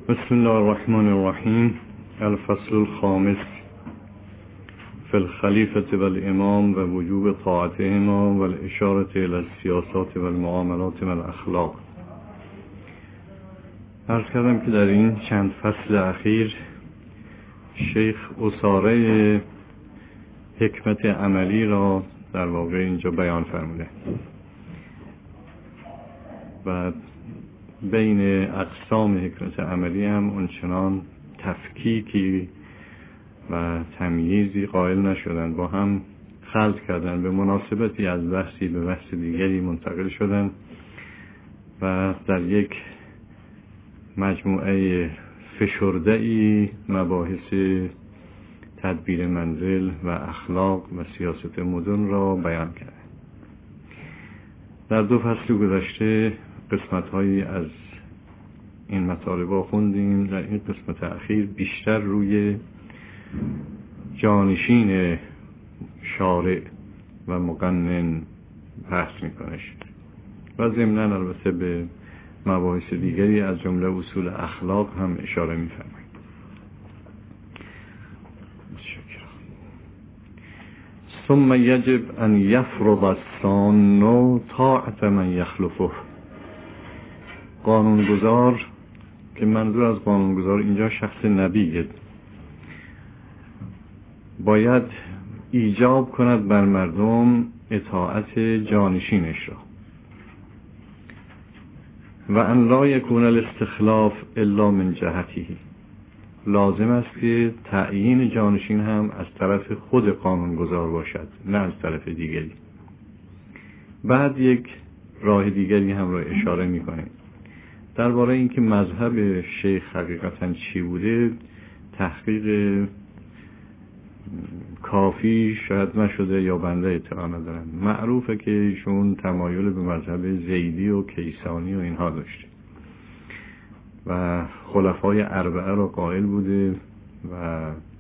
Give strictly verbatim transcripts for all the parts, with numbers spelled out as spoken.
بسم الله الرحمن الرحیم. الفصل الخامس فی الخلیفة والامام و وجوب طاعتهما و الاشارة الى السیاسات و المعاملات و الاخلاق. عرض کردم که در این چند فصل اخیر شیخ اساره حکمت عملی را در واقع اینجا بیان فرموده و بین اقسام حکمت عملی هم اونچنان تفکیکی و تمییزی قائل نشدن، با هم خلط کردن، به مناسبتی از بحثی به بحث دیگری منتقل شدن و در یک مجموعه فشرده‌ای مباحث تدبیر منزل و اخلاق و سیاست مدن را بیان کردن. در دو فصل گذشته قسمت‌هایی از این مطالب را خوندیم. در این قسمت اخیر بیشتر روی جانشین شارع و مقنن بحث می‌کنه و ضمناً البته به مباحث دیگری از جمله اصول اخلاق هم اشاره می‌فرماید. ثم یجب ان یفرض السان طاعت من یخلفه. قانونگذار، که منظور از قانونگذار اینجا شخص نبیه، باید ایجاب کند بر مردم اطاعت جانشینش را و ان لا یکون الاستخلاف الا من جهته. لازم است که تعیین جانشین هم از طرف خود قانونگذار باشد، نه از طرف دیگری. بعد یک راه دیگری هم را اشاره می‌کنه درباره اینکه مذهب شیخ حقیقتاً چی بوده. تحقیق کافی شاید نشده یا بنده اطلاع ندارم. معروفه که ایشون تمایل به مذهب زیدی و کیسانی و اینها داشته و خلفای اربعه را قائل بوده و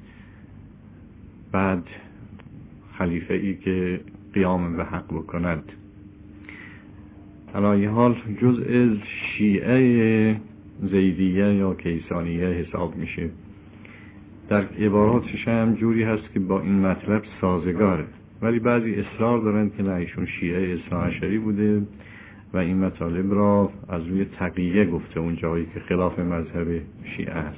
بعد خلیفه ای که قیام به حق بکند. علی حال جزء شیعه زیدیه یا کیسانیه حساب میشه. در عباراتش هم جوری هست که با این مطلب سازگاره، ولی بعضی اصرار دارن که نه ایشون شیعه اثناعشری بوده و این مطالب را از روی تقیه گفته اون جایی که خلاف مذهب شیعه است.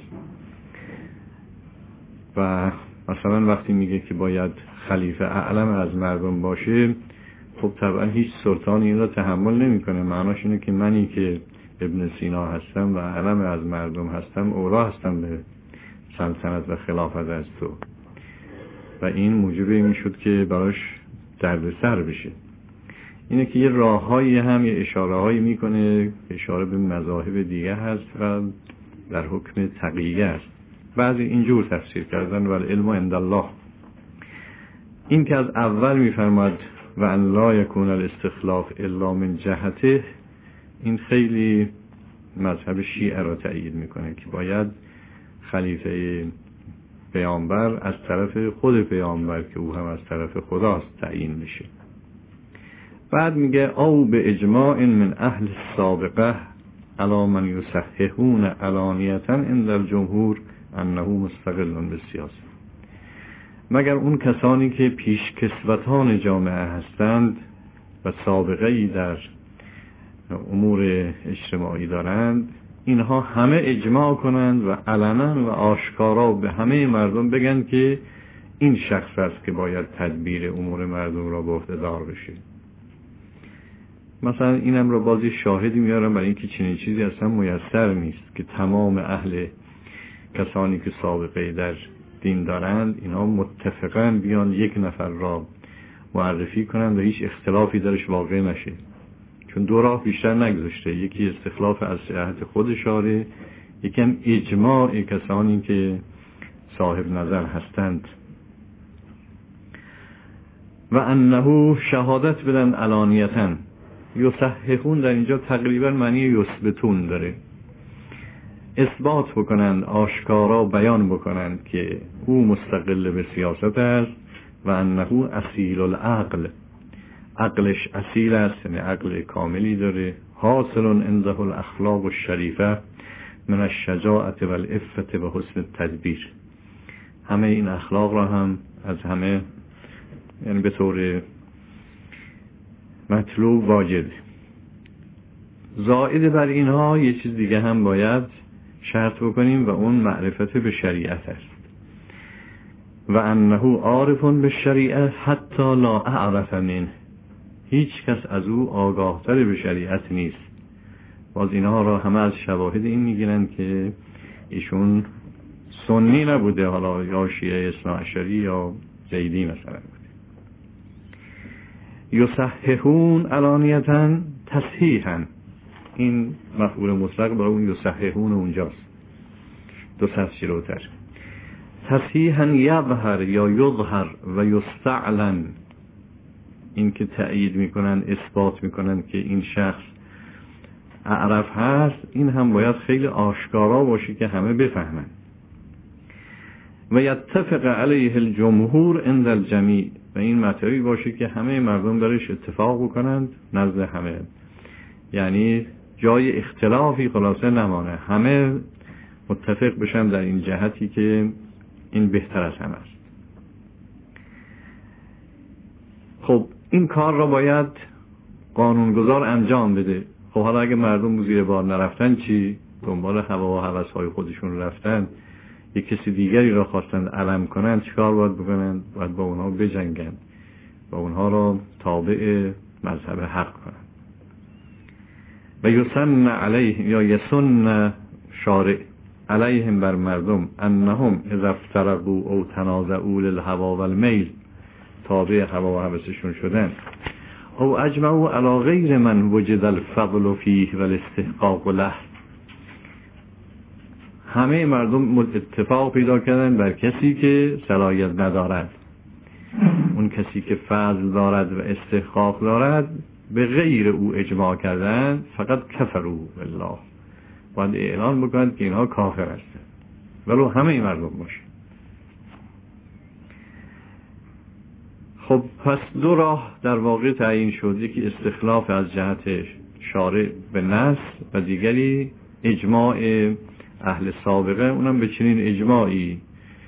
و مثلا وقتی میگه که باید خلیفه اعلم از مردم باشه، خب طبعا هیچ سلطانی این را تحمل نمیکنه. معناش اینه که منی که ابن سینا هستم و اعلم از مردم هستم اولا هستم به سلطنت و خلافت از تو، و این موجب این میشد که براش دردسر بشه. اینه که یه راههایی هم یه اشاره هایی میکنه، اشاره به مذاهب دیگه هست و در حکم تقیه است. بعضی اینجور تفسیر کردن و العلم عند الله. این که از اول میفرماد و ان لا یکون الاستخلاف الا من جهته، این خیلی مذهب شیعه را تأیید میکنه که باید خلیفه پیامبر از طرف خود پیامبر که او هم از طرف خداست تعیین میشه. بعد میگه او به اجماع من اهل السابقه علی من یصححون علانیتا عند الجمهور انه مستقل بالسیاسه. مگر اون کسانی که پیشکسوتان جامعه هستند و سابقه ای در امور اجتماعی دارند، اینها همه اجماع کنند و علنا و آشکارا به همه مردم بگن که این شخص است که باید تدبیر امور مردم را به عهده دار بشه. مثلا اینم را بازی شاهدی میارم برای اینکه چنین چیزی اصلا میسر نیست که تمام اهل کسانی که سابقه در دین دارند اینها متفقاً بیان یک نفر را معرفی کنند و هیچ اختلافی درش واقع نشه، چون دو راه بیشتر نگذاشته. یکی استخلاف از صحت خود شارع، یکی هم اجماع کسانی که صاحب نظر هستند. و انه شهادت بدن علانیتاً. یصححون در اینجا تقریبا معنی یثبتون داره، اثبات بکنند، آشکارا بیان بکنند که او مستقل به سیاست است و انه اصیل العقل، عقلش اصیل است، یعنی عقل کاملی داره. حاصل عنده الاخلاق الشریفه، من الشجاعت و العفت و حسن التدبیر. همه این اخلاق را هم از همه، یعنی به طور مطلوب واجد. زائد بر اینها یه چیز دیگه هم باید شرط بکنیم و اون معرفت به شریعت است. و انه عارف به شریعت حتی لا اعرف منه. هیچ کس از او آگاهتر به شریعت نیست. باز اینها را همه از شواهد این میگیرن که ایشون سنی نبوده، حالا یا شیعه اثناعشری یا زیدی مثلا بوده. یصححون علانیتا تصحیحا، این مفعول مطلق برای اون یصححون اونجاست، دو سطر جلوتر. تصحیحا یظهر یا یظهر و یستعلن، این که تأیید میکنن، اثبات میکنن که این شخص اعرف هست، این هم باید خیلی آشکارا باشه که همه بفهمن. و یتفق علیه الجمهور عند الجمیع، و این مطلبی باشه که همه مردم درش اتفاق بکنند نزد همه، یعنی جای اختلافی خلاصه نمانه، همه متفق بشن در این جهتی که این بهتر از همه است. خب این کار را باید قانونگذار انجام بده. خب حالا اگه مردم زیر بار نرفتن چی؟ دنبال هوا و هوس‌های خودشون رفتن، یک کسی دیگری را خواستند علم کنند، چیکار باید بکنند؟ باید با اونها بجنگند، با اونها را تابع مذهب حق کنند. و یسن علیه یا یسن شارع علیهم بر مردم انهم اذا افترقوا او تنازعوا للهوا والمیل، تابع هوا و هوسشون شدن، او اجمعوا علی غیر من وجد الفضل فیه والاستحقاق له، همه مردم اتفاق پیدا کردن بر کسی که صلاحیت ندارد، اون کسی که فضل دارد و استحقاق دارد به غیر او اجماع کردن، فقط کفروا بالله، باید اعلان بکنند که اینها کافر هستند ولو همه مردم باشه. خب پس دو راه در واقع تعیین شد، یکی استخلاف از جهت شارع به نص و دیگری اجماع اهل سابقه، اونم به چنین اجماعی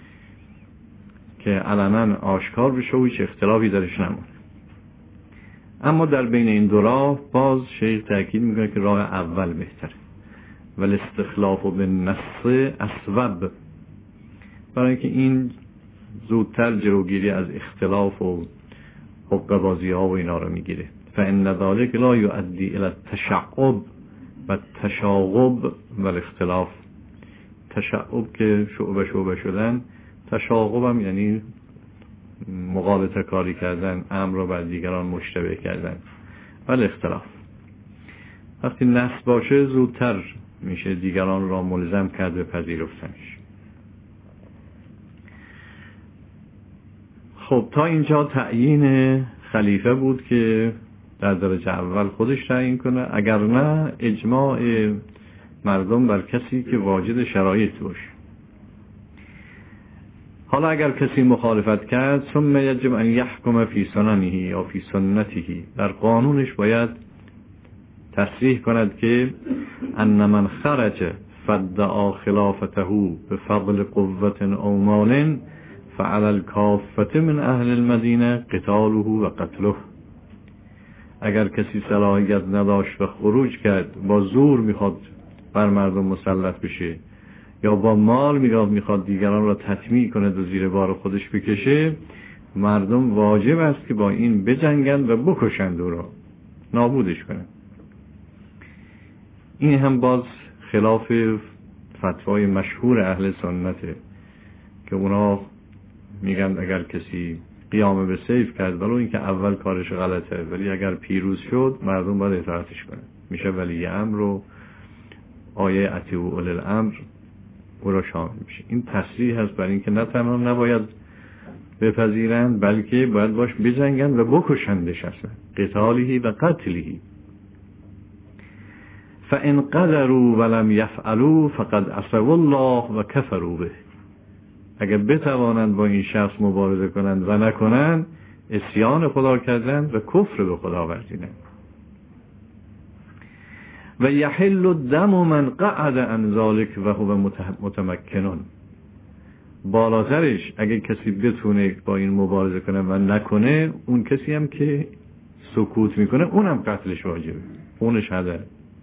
که علنا آشکار بشه و هیچ اختلافی درش نمونه. اما در بین این دو راه باز شیخ تأکید میکنه که راه اول بهتره، ولی استخلاف و به نص اسوب، برای اینکه این زودتر جلوگیری از اختلاف و حقه بازی ها و اینا رو میگیره. فإن ذلك لا يؤدي الى التشعب و تشاغب و الاختلاف. تشعب که شعبه شعبه شدن، تشاغب هم یعنی مغالطه کاری کردن، امر رو بر دیگران مشتبه کردن، ولی اختلاف. وقتی نص باشه زودتر میشه دیگران را ملزم کرد به پذیرفتنش. خب تا اینجا تعیین خلیفه بود که در درجه اول خودش تعیین کنه، اگر نه اجماع مردم بر کسی که واجد شرایط باشه. حالا اگر کسی مخالفت کرد، ثم یجب ان یحکم فی سننه یا فی سنته، در قانونش باید تصریح کند که ان من خرج فدعا خلافته بفضل قوة او مال فعلى الكافة من اهل المدینه قتاله و قتله. اگر کسی صلاحیت نداشت و خروج کرد، با زور میخواد بر مردم مسلط بشه یا با مال میگاه میخواد دیگران را تطمیع کنه و زیر بار خودش بکشه، مردم واجب است که با این بجنگند و بکشند او را، نابودش کنند. این هم باز خلاف فتوای مشهور اهل سنته که اونا میگن اگر کسی قیام به سیف کرد، ولو اینکه اول کارش غلطه، ولی اگر پیروز شد مردم باید اطاعتش کنه، میشه ولی امر و آیه اطیعوا اولی الامر او را شامل میشه. این تصریح هست برای اینکه نه تنها نباید بپذیرند، بلکه باید باش بجنگند و بکشندش اصلا، قتاله و قتله. فان قدروا ولم یفعلوا فقد عصوا الله و کفروا به. اگر بتوانند با این شخص مبارزه کنند و نکنند، عصیان خدا کردند و کفر به خدا ورزیدند. و یحل الدم من قعد عن ذلك و هو متمکن. بالاترش اگه کسی بتونه با این مبارزه کنه و نکنه، اون کسی هم که سکوت میکنه اونم قتلش واجبه، اونش هدر.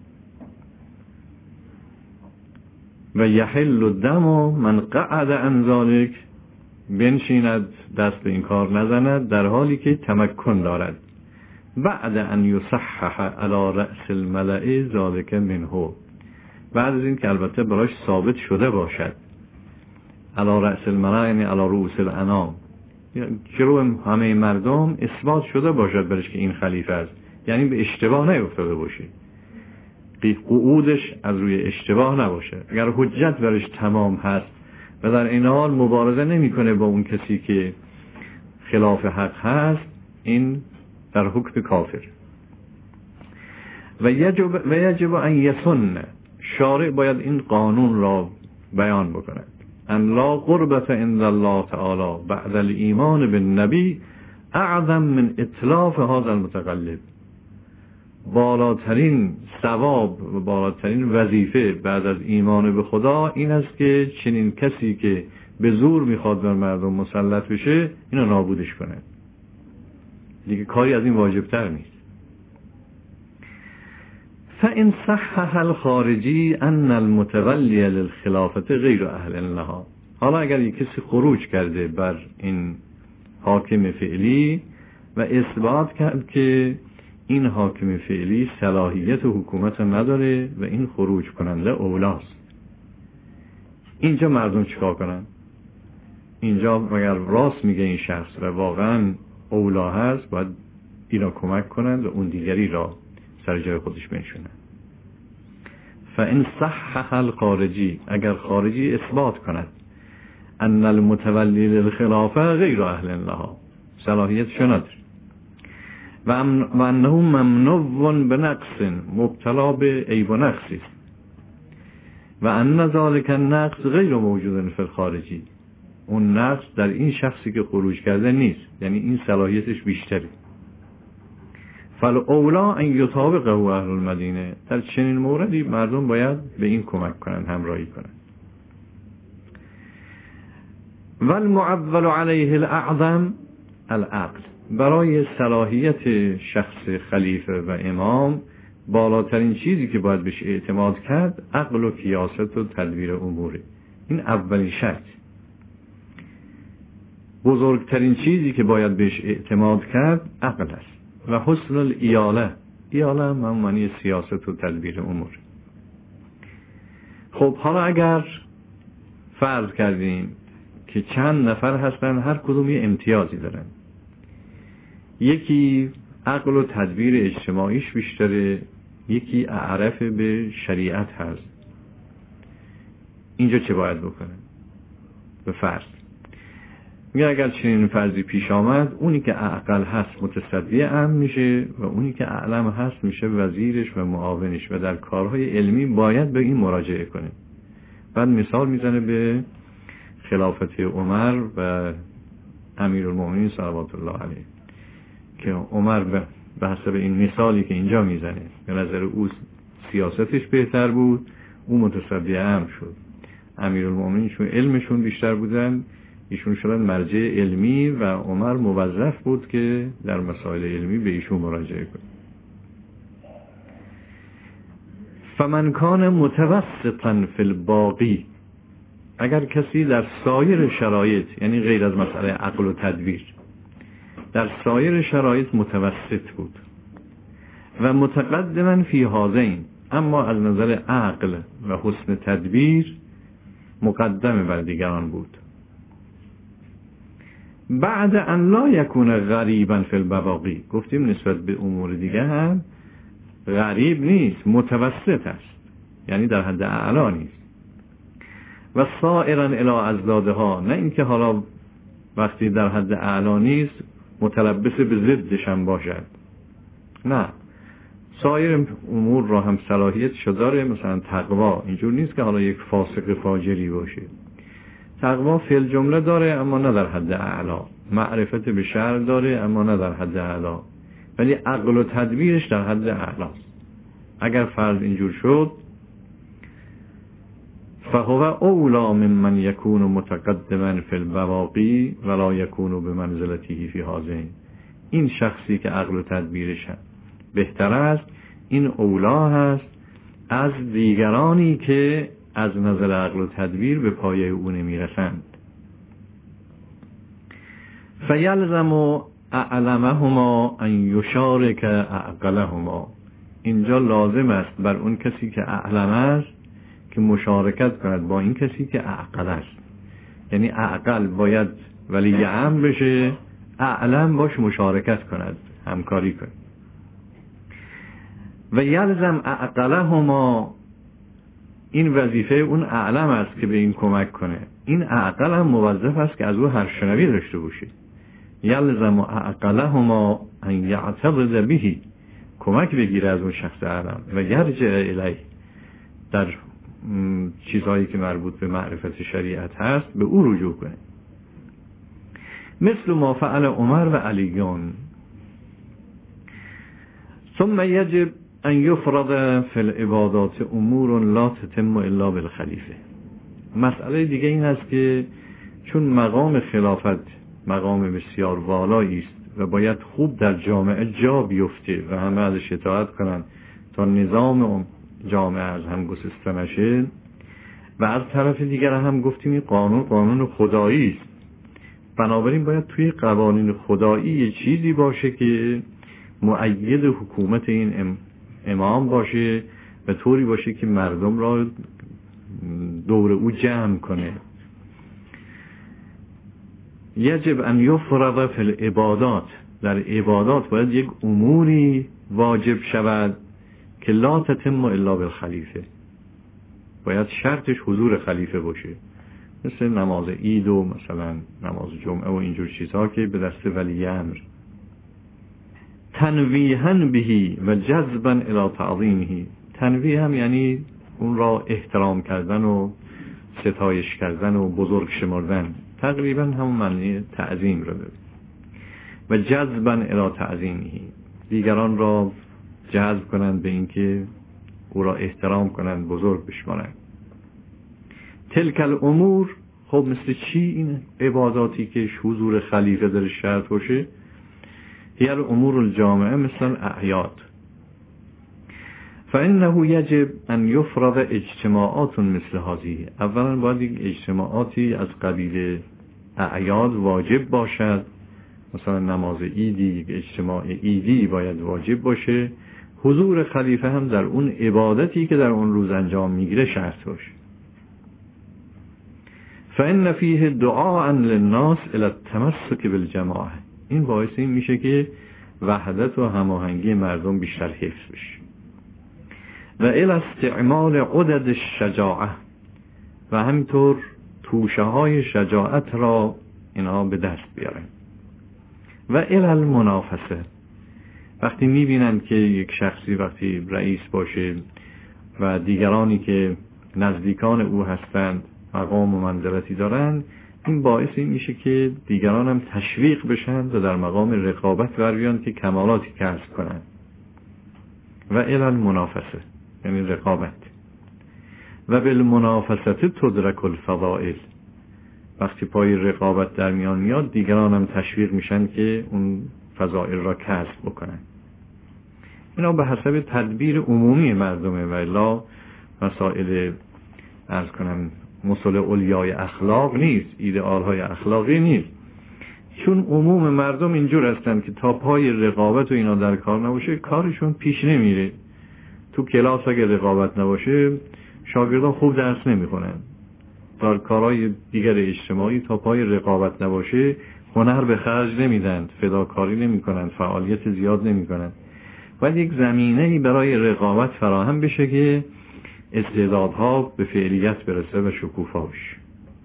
و یحل الدم من قعد عن ذلك، بنشیند دست به این کار نزند در حالی که تمکن دارد. بعد ان یصحح علی رأس الملأ ذلك منه، بعد از این که البته براش ثابت شده باشد. علی رأس الملأ یعنی علی رؤوس الانام، جلو همه مردم اثبات شده باشد برش که این خلیفه است، یعنی به اشتباه نیفتاده باشه، قعودش از روی اشتباه نباشه. اگر حجت برش تمام هست و در این حال مبارزه نمیکنه با اون کسی که خلاف حق هست، این در حکم کافر. و یجب و یجب ان یسن، شارع باید این قانون را بیان بکند. ان لا قربت عند الله تعالی بعد الایمان بالنبی اعظم من اتلاف هذا المتقلب. بالاترین ثواب و بالاترین وظیفه بعد از ایمان به خدا این است که چنین کسی که به زور میخواد بر مردم مسلط بشه اینو نابودش کنه. دیگه کاری از این واجبتر نیست. فإن صحح الخارجی ان المتولی للخلافة غیر اهل لها. حالا اگر یک کسی خروج کرده بر این حاکم فعلی و اثبات کرد که این حاکم فعلی صلاحیت حکومت نداره و این خروج کننده اولاست، اینجا مردم چیکار کنن؟ اینجا مگر راست میگه این شخص و واقعا اولا هست، باید اینا کمک کنند و اون دیگری را سر جای خودش بنشونن. فإن صحح الخارجی، اگر خارجی اثبات کند ان المتولی للخلافه غیر اهل لها، صلاحیتشو نداره، و انه ممنوع به نقص، مبتلا به عیب و نقصی، و ان ذلك النقص غیر موجود فی الخارجی، اون نقص در این شخصی که خروج کرده نیست، یعنی این صلاحیتش بیشتری. فالاولا ان یطابقه اهل المدینه، در چنین موردی مردم باید به این کمک کنند، همراهی کنند. والمعول علیه الاعظم العقل، برای صلاحیت شخص خلیفه و امام بالاترین چیزی که باید بهش اعتماد کرد عقل و کیاست و تدبیر اموره. این اولین شرط. بزرگترین چیزی که باید بهش اعتماد کرد عقل است. و حسن الایاله، ایاله هم معنی سیاست و تدبیر امور. خب حالا اگر فرض کردیم که چند نفر هستن، هر کدوم یه امتیازی دارن، یکی عقل و تدبیر اجتماعیش بیشتره، یکی اعرف به شریعت هست، اینجا چه باید بکنه؟ به فرض میگه اگر چنین فرضی پیش آمد، اونی که عقل هست متصدی امر میشه و اونی که اعلم هست میشه وزیرش و معاونش و در کارهای علمی باید به این مراجعه کنه. بعد مثال میزنه به خلافت عمر و امیرالمومنین صلوات الله علیه که عمر به حسب این مثالی که اینجا میزنه به نظر او سیاستش بهتر بود، او متصدی امر شد. امیرالمومنین چون علمشون بیشتر بودن ایشون شدن مرجع علمی و عمر موظف بود که در مسائل علمی به ایشون مراجعه کنه. فمن کان متوسطا فی الباقی، اگر کسی در سایر شرایط، یعنی غیر از مسئله عقل و تدبیر، در سایر شرایط متوسط بود و متقدما فی هذین، اما از نظر عقل و حسن تدبیر مقدم بر دیگران بود، بعد ان لا یکون غریبا فی البواقی، گفتیم نسبت به امور دیگه هم غریب نیست، متوسط است، یعنی در حد اعلا نیست. و سائرا الی ازدادها، نه اینکه حالا وقتی در حد اعلا نیست متلبس به ضدش هم باشد، نه، سایر امور را هم صلاحیتش داره. مثلا تقوا اینجور نیست که حالا یک فاسق فاجری باشه، تقوا فی الجمله داره اما نه در حد اعلا، معرفت به شرع داره اما نه در حد اعلا، ولی عقل و تدبیرش در حد اعلاست. اگر فرض اینجور شد فهو اولا ممن یکون متقدما فی البواقی ولا یکون بمنزلته فی هذین، این شخصی که عقل و تدبیرش بهتر است این اولا هست از دیگرانی که از نظر عقل و تدبیر به پایه او نمیرسند. فیلزم اعلمهما ان یشارک اعقلهما، اینجا لازم است بر اون کسی که اعلم است که مشارکت کند با این کسی که اعقل است. یعنی اعقل باید ولی امر بشه، اعلم باش مشارکت کند، همکاری کند. و یلزم اعقلهما، این وظیفه اون اعلم است که به این کمک کنه. این اعقل هم موظف است که از او هر شنوی داشته باشه. یلزم اعقلهما ان یعتقد به، کمک بگیره از اون شخص اعلم و یرجع الیه، در چیزهایی که مربوط به معرفت شریعت هست به او رجوع کنه. مثل ما فعل عمر و علیون. ثم یجب ان یفرض فی العبادات امور لا تتم الا بالخلیفه. مسئله دیگه این است که چون مقام خلافت مقام بسیار والایی است و باید خوب در جامعه جا بیفته و همه ازش اطاعت کنند تا نظام جامعه از هم گسسته نشه، و از طرف دیگر هم گفتیم این قانون قانون خدایی است، بنابراین باید توی قوانین خدایی یه چیزی باشه که مؤید حکومت این ام امام باشه و طوری باشه که مردم را دور او جمع کنه. یجب ان یفرض فی العبادات، در عبادات باید یک اموری واجب شود که لا تتم الا بالخلیفه، باید شرطش حضور خلیفه باشه، مثل نماز عید و مثلا نماز جمعه و اینجور چیزها که به دست ولی امر. تنویها بهی و جذبا الی تعظیمه، تنویه هم یعنی اون را احترام کردن و ستایش کردن و بزرگ شمردن، تقریبا همون معنی تعظیم را داره. و جذبا الی تعظیمه، دیگران را جذب کنند به اینکه او را احترام کنند، بزرگ بشمارند. تلک الامور، خب مثل چی این عباداتی که حضور خلیفه در شرط باشه؟ هی الامور الجامعه مثل اعیاد. فانه یجب ان یفرض اجتماعات مثل هذه، اولا باید یک اجتماعاتی از قبیل اعیاد واجب باشد، مثلا نماز عیدی، یک اجتماع عیدی باید واجب باشه، حضور خلیفه هم در اون عبادتی که در اون روز انجام میگیره شرط باشه. فإن فیه دعاء للناس الی التمسک بالجماعه، این باعث این میشه که وحدت و هماهنگی مردم بیشتر حفظ بشه. و الی استعمال عدد الشجاعه، و همینطور توشه های شجاعت را اینها به دست بیارن. و الی المنافسه، وقتی میبینن که یک شخصی وقتی رئیس باشه و دیگرانی که نزدیکان او هستند مقام و منزلتی دارند، این باعث این میشه که دیگران هم تشویق بشن و در مقام رقابت برویان که کمالاتی کسب کنند. و الی المنافسه یعنی رقابت. و بالمنافسه تدرک الفضائل، وقتی پای رقابت در میان میاد دیگران هم تشویق میشن که اون فضائل را کسب بکنن. اینا به حسب تدبیر عمومی مردمه و الا مسائل عرض کنم مسئله اولیای اخلاق نیست، ایدئال های اخلاقی نیست، چون عموم مردم اینجور هستن که تا پای رقابت و اینا در کار نباشه کارشون پیش نمیره. تو کلاس اگه رقابت نباشه شاگردان خوب درس نمیخونن، در کارهای دیگر اجتماعی تا پای رقابت نباشه هنر به خرج نمیدن، فداکاری نمیکنن، فعالیت زیاد نمیکنن. باید یک زمینه‌ای برای رقابت فراهم بشه که استعدادها به فعلیت برسه و شکوفا بشه.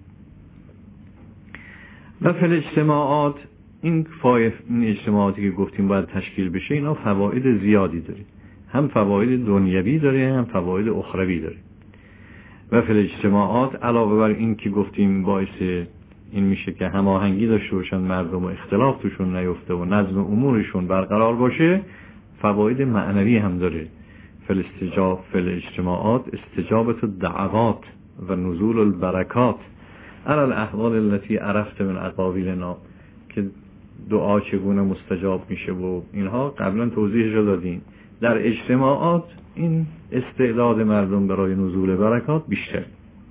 و فی الاجتماعات، این فایف این اجتماعاتی که گفتیم باید تشکیل بشه اینا فواید زیادی داره، هم فواید دنیوی داره هم فواید اخروی داره. و فی الاجتماعات علاوه بر این که گفتیم باعث این میشه که هماهنگی داشته باشن مردم و اختلاف توشون نیفته و نظم امورشون برقرار باشه، فواید معنوی هم داره. فل استجاب فل اجتماعات استجابت الدعوات و نزول البرکات علی الاحوال التي عرفت من اقاویلنا، که دعا چگونه مستجاب میشه و اینها قبلا توضیحش رو دادیم. در اجتماعات این استعداد مردم برای نزول برکات بیشتر.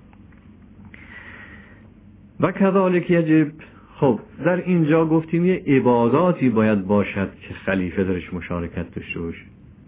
و کذالک یجب، خب در اینجا گفتیم یه عباداتی باید باشد که خلیفه درش مشارکت داشته باشه.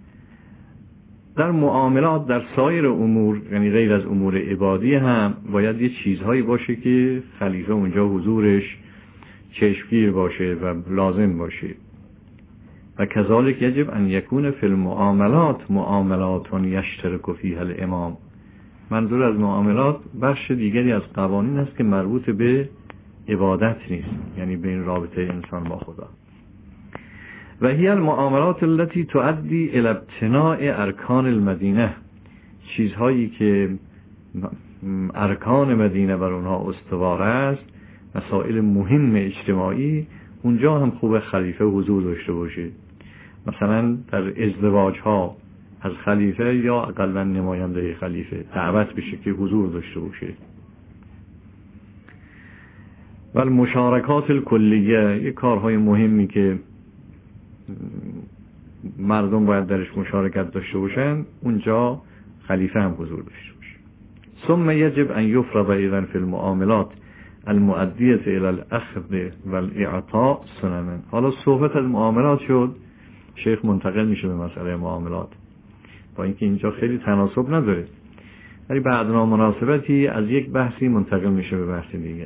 در معاملات، در سایر امور، یعنی غیر از امور عبادی هم باید یه چیزهایی باشه که خلیفه اونجا حضورش چشمگیر باشه و لازم باشه. و کذالک یجب ان یکون فی المعاملات معاملات یشترک فیها الامام. منظور از معاملات بخش دیگری از قوانین است که مربوط به عبادت نیست، یعنی به این رابطه انسان با خدا. و هی المعاملات التي تؤدي الى ابتناء ارکان المدینه، چیزهایی که ارکان مدینه بر اونها استوار است، مسائل مهم اجتماعی، اونجا هم خوب خلیفه حضور داشته باشه. مثلا در ازدواج ها از خلیفه یا اقلا نماینده خلیفه دعوت بشه که حضور داشته باشه. و المشارکات الکلیه، یک کارهای مهمی که مردم باید درش مشارکت داشته باشن، اونجا خلیفه هم حضور داشته باشه. ثم یجب ان یفرض ایضا فی المعاملات المؤدیه الی الاخذ والاعطاء سننا. حالا صحبت از معاملات شد، شیخ منتقل میشه به مسئله معاملات، با اینکه اینجا خیلی تناسب نداره، ولی بعد نامناسبتی از یک بحثی منتقل میشه به بحث دیگه.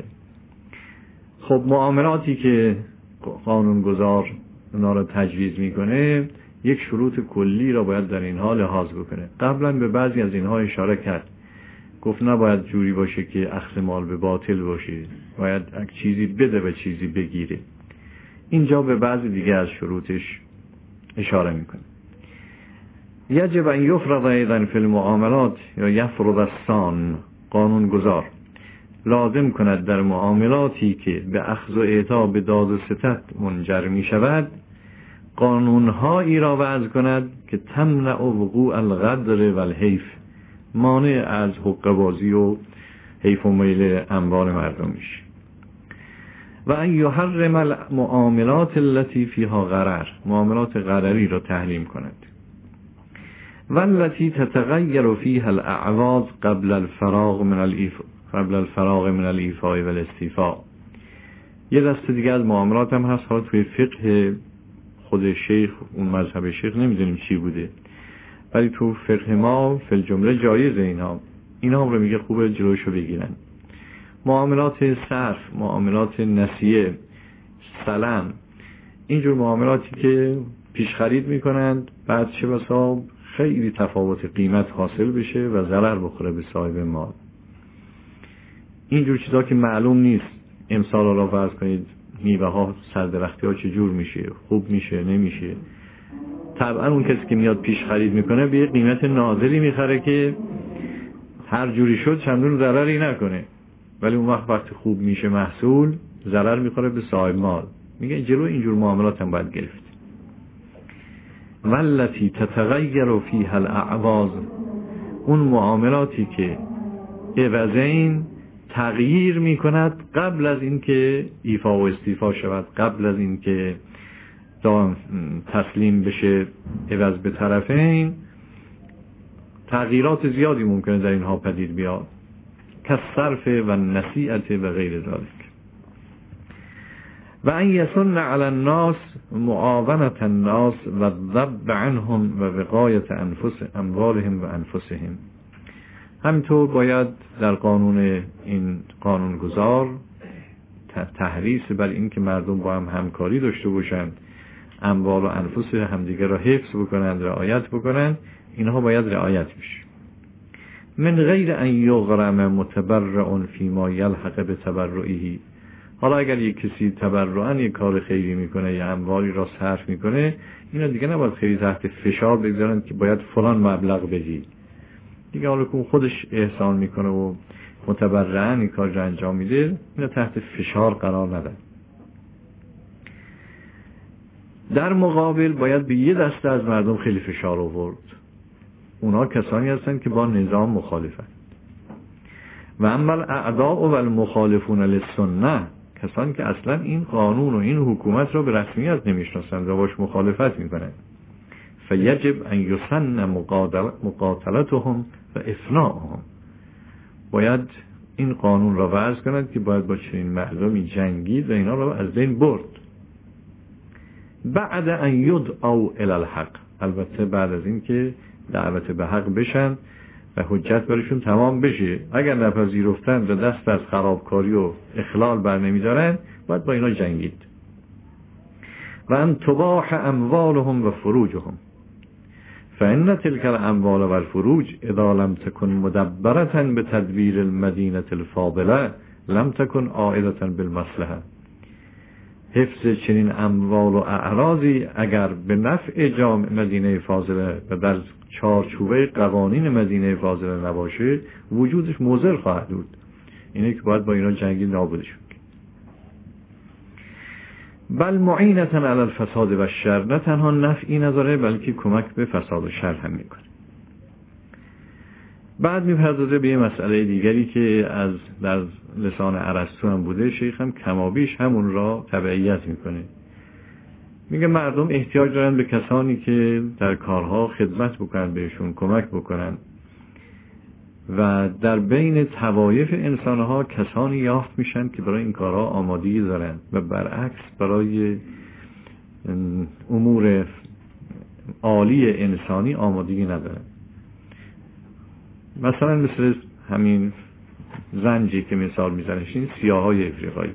خب معاملاتی که قانونگذار اونا رو تجویز میکنه، یک شروط کلی را باید در اینها لحاظ بکنه. قبلا به بعضی از اینها اشاره کرد، گفت نباید جوری باشه که اخذ مال به باطل باشه، باید چیزی بده و چیزی بگیره. اینجا به بعضی دیگه از شروطش اشاره میکنه. یجب ان یفرض ایضا فی المعاملات، یا یفرض السان، قانونگذار لازم کند در معاملاتی که به اخذ و اعطا به داد و ستد منجر می شود، قانونهایی را وضع کند که تمنع وقوع الغدر و الحیف، مانع از حقه بازی و حیف و میل اموال مردم میشه. و ان یحرم المعاملات التي فيها غرر، معاملات غرری را تحریم کند. و التي تتغیر فيها الاعواض قبل الفراغ من الایفاء قبل الفراغ من الایفاء و الاستیفاء. یه دسته دیگه از معاملات هم هست، حالا توی فقه خود شیخ، اون مذهب شیخ نمیدونیم چی بوده، ولی تو فقه ما فی الجمله جایزه اینا اینا رو میگه خوبه جلوشو بگیرن. معاملات صرف، معاملات نسیه، سلم، اینجور معاملاتی که پیش خرید میکنند، بعد چه بسا خیلی تفاوت قیمت حاصل بشه و ضرر بخوره به صاحب مال. اینجور چیزا که معلوم نیست، امسال را فرض کنید میوه ها، سردرختی ها چجور میشه، خوب میشه نمیشه، طبعا اون کسی که میاد پیش خرید میکنه به قیمت ناظری میخره که هر جوری شد چندون ضرری نکنه، ولی اون وقت وقتی خوب میشه محصول، ضرر میخوره به صاحب مال. میگه جلو اینجور معاملات هم باید گرفت. والتی تتغیر فیها الاعواض، اون معاملاتی که عوضین تغییر میکند قبل از اینکه ایفا و استیفا شود، قبل از اینکه تسلیم بشه عوض به طرفین، تغییرات زیادی ممکنه در اینها پدید بیاد، کالصرف و نصیعت و غیر ذلک. و ان یسن علی الناس معاونت الناس و الذب عنهم و وقایت انفس اموالهم و انفسهم. همینطور باید در قانون این قانونگذار تحریص بر این که مردم با هم همکاری داشته باشند، اموال و انفس همدیگر را حفظ بکنند، رعایت بکنند، اینها باید رعایت بشه. من غیر ان یغرم متبرع فیما یلحق به تبرعه. حالا اگر یک کسی تبرعاً یک کار خیری میکنه یا اموالی را صرف میکنه، اینا دیگه نباید خیلی تحت فشار بگذارن که باید فلان مبلغ بدی. دیگه حالا که خودش احسان میکنه و متبرعاً این کار را انجام میده، اینا تحت فشار قرار ندن. در مقابل باید به یه دسته از مردم خیلی فشار آورد. اونا کسانی هستند که با نظام مخالفن. و اما الاعداء و المخالفون للسنه، کسانی که اصلا این قانون و این حکومت را به رسمیت نمیشناسند و باش مخالفت میکنند، فیجب ان یسن مقاتلتهم و افناءهم، باید این قانون را وضع کنند که باید با چنین مردمی جنگید و اینا را از بین برد. بعد ان یدعوا الی الحق، البته بعد از این که دعوت به حق بشن و حجت برشون تمام بشه. اگر نپذیرفتن و دست از خرابکاری و اخلال بر نمیدارن، باید با اینا جنگید. و ان تباح اموالهم و فروجهم، فإن تلك الاموال و الفروج اذا لم تكن مدبرة بتدبیر المدینة الفاضلة لم تكن عائدة بالمصلحة. حفظ چنین اموال و اعراضی اگر به نفع جامع مدینه فاضله و در چارچوبه قوانین مدینه فاضله نباشه، وجودش مضر خواهد بود. اینه که باید با اینا جنگی نابودشون. بل معینة علی الفساد و الشر، نه تنها نفعی نداره بلکه کمک به فساد و شر هم میکنه. بعد میپردازه به یه مسئله دیگری که از در لسان ارسطو هم بوده، شیخ هم کمابیش همون را تبعیت میکنه. میگه مردم احتیاج دارن به کسانی که در کارها خدمت بکنن، بهشون کمک بکنن و در بین طوایف انسانها کسانی یافت میشن که برای این کارها آمادگی دارن و برعکس برای امور عالی انسانی آمادگی ندارن. مثلا مثل همین زنجی که مثال میزنش، این سیاهای افریقایی،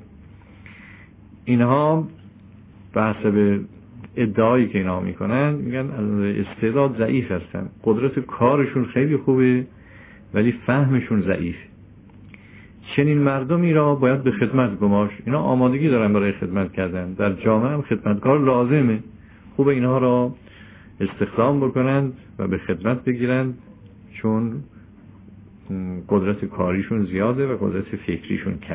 اینها به حسب ادعایی که اینها میکنن میگن استعداد ضعیف هستن، قدرت کارشون خیلی خوبه ولی فهمشون ضعیف. چنین مردمی را باید به خدمت گماش. اینا آمادگی دارن برای خدمت کردن، در جامعه هم خدمتکار لازمه، خوب اینها را استخدام بکنند و به خدمت بگیرند، چون قدرت کاریشون زیاده و قدرت فکریشون کم.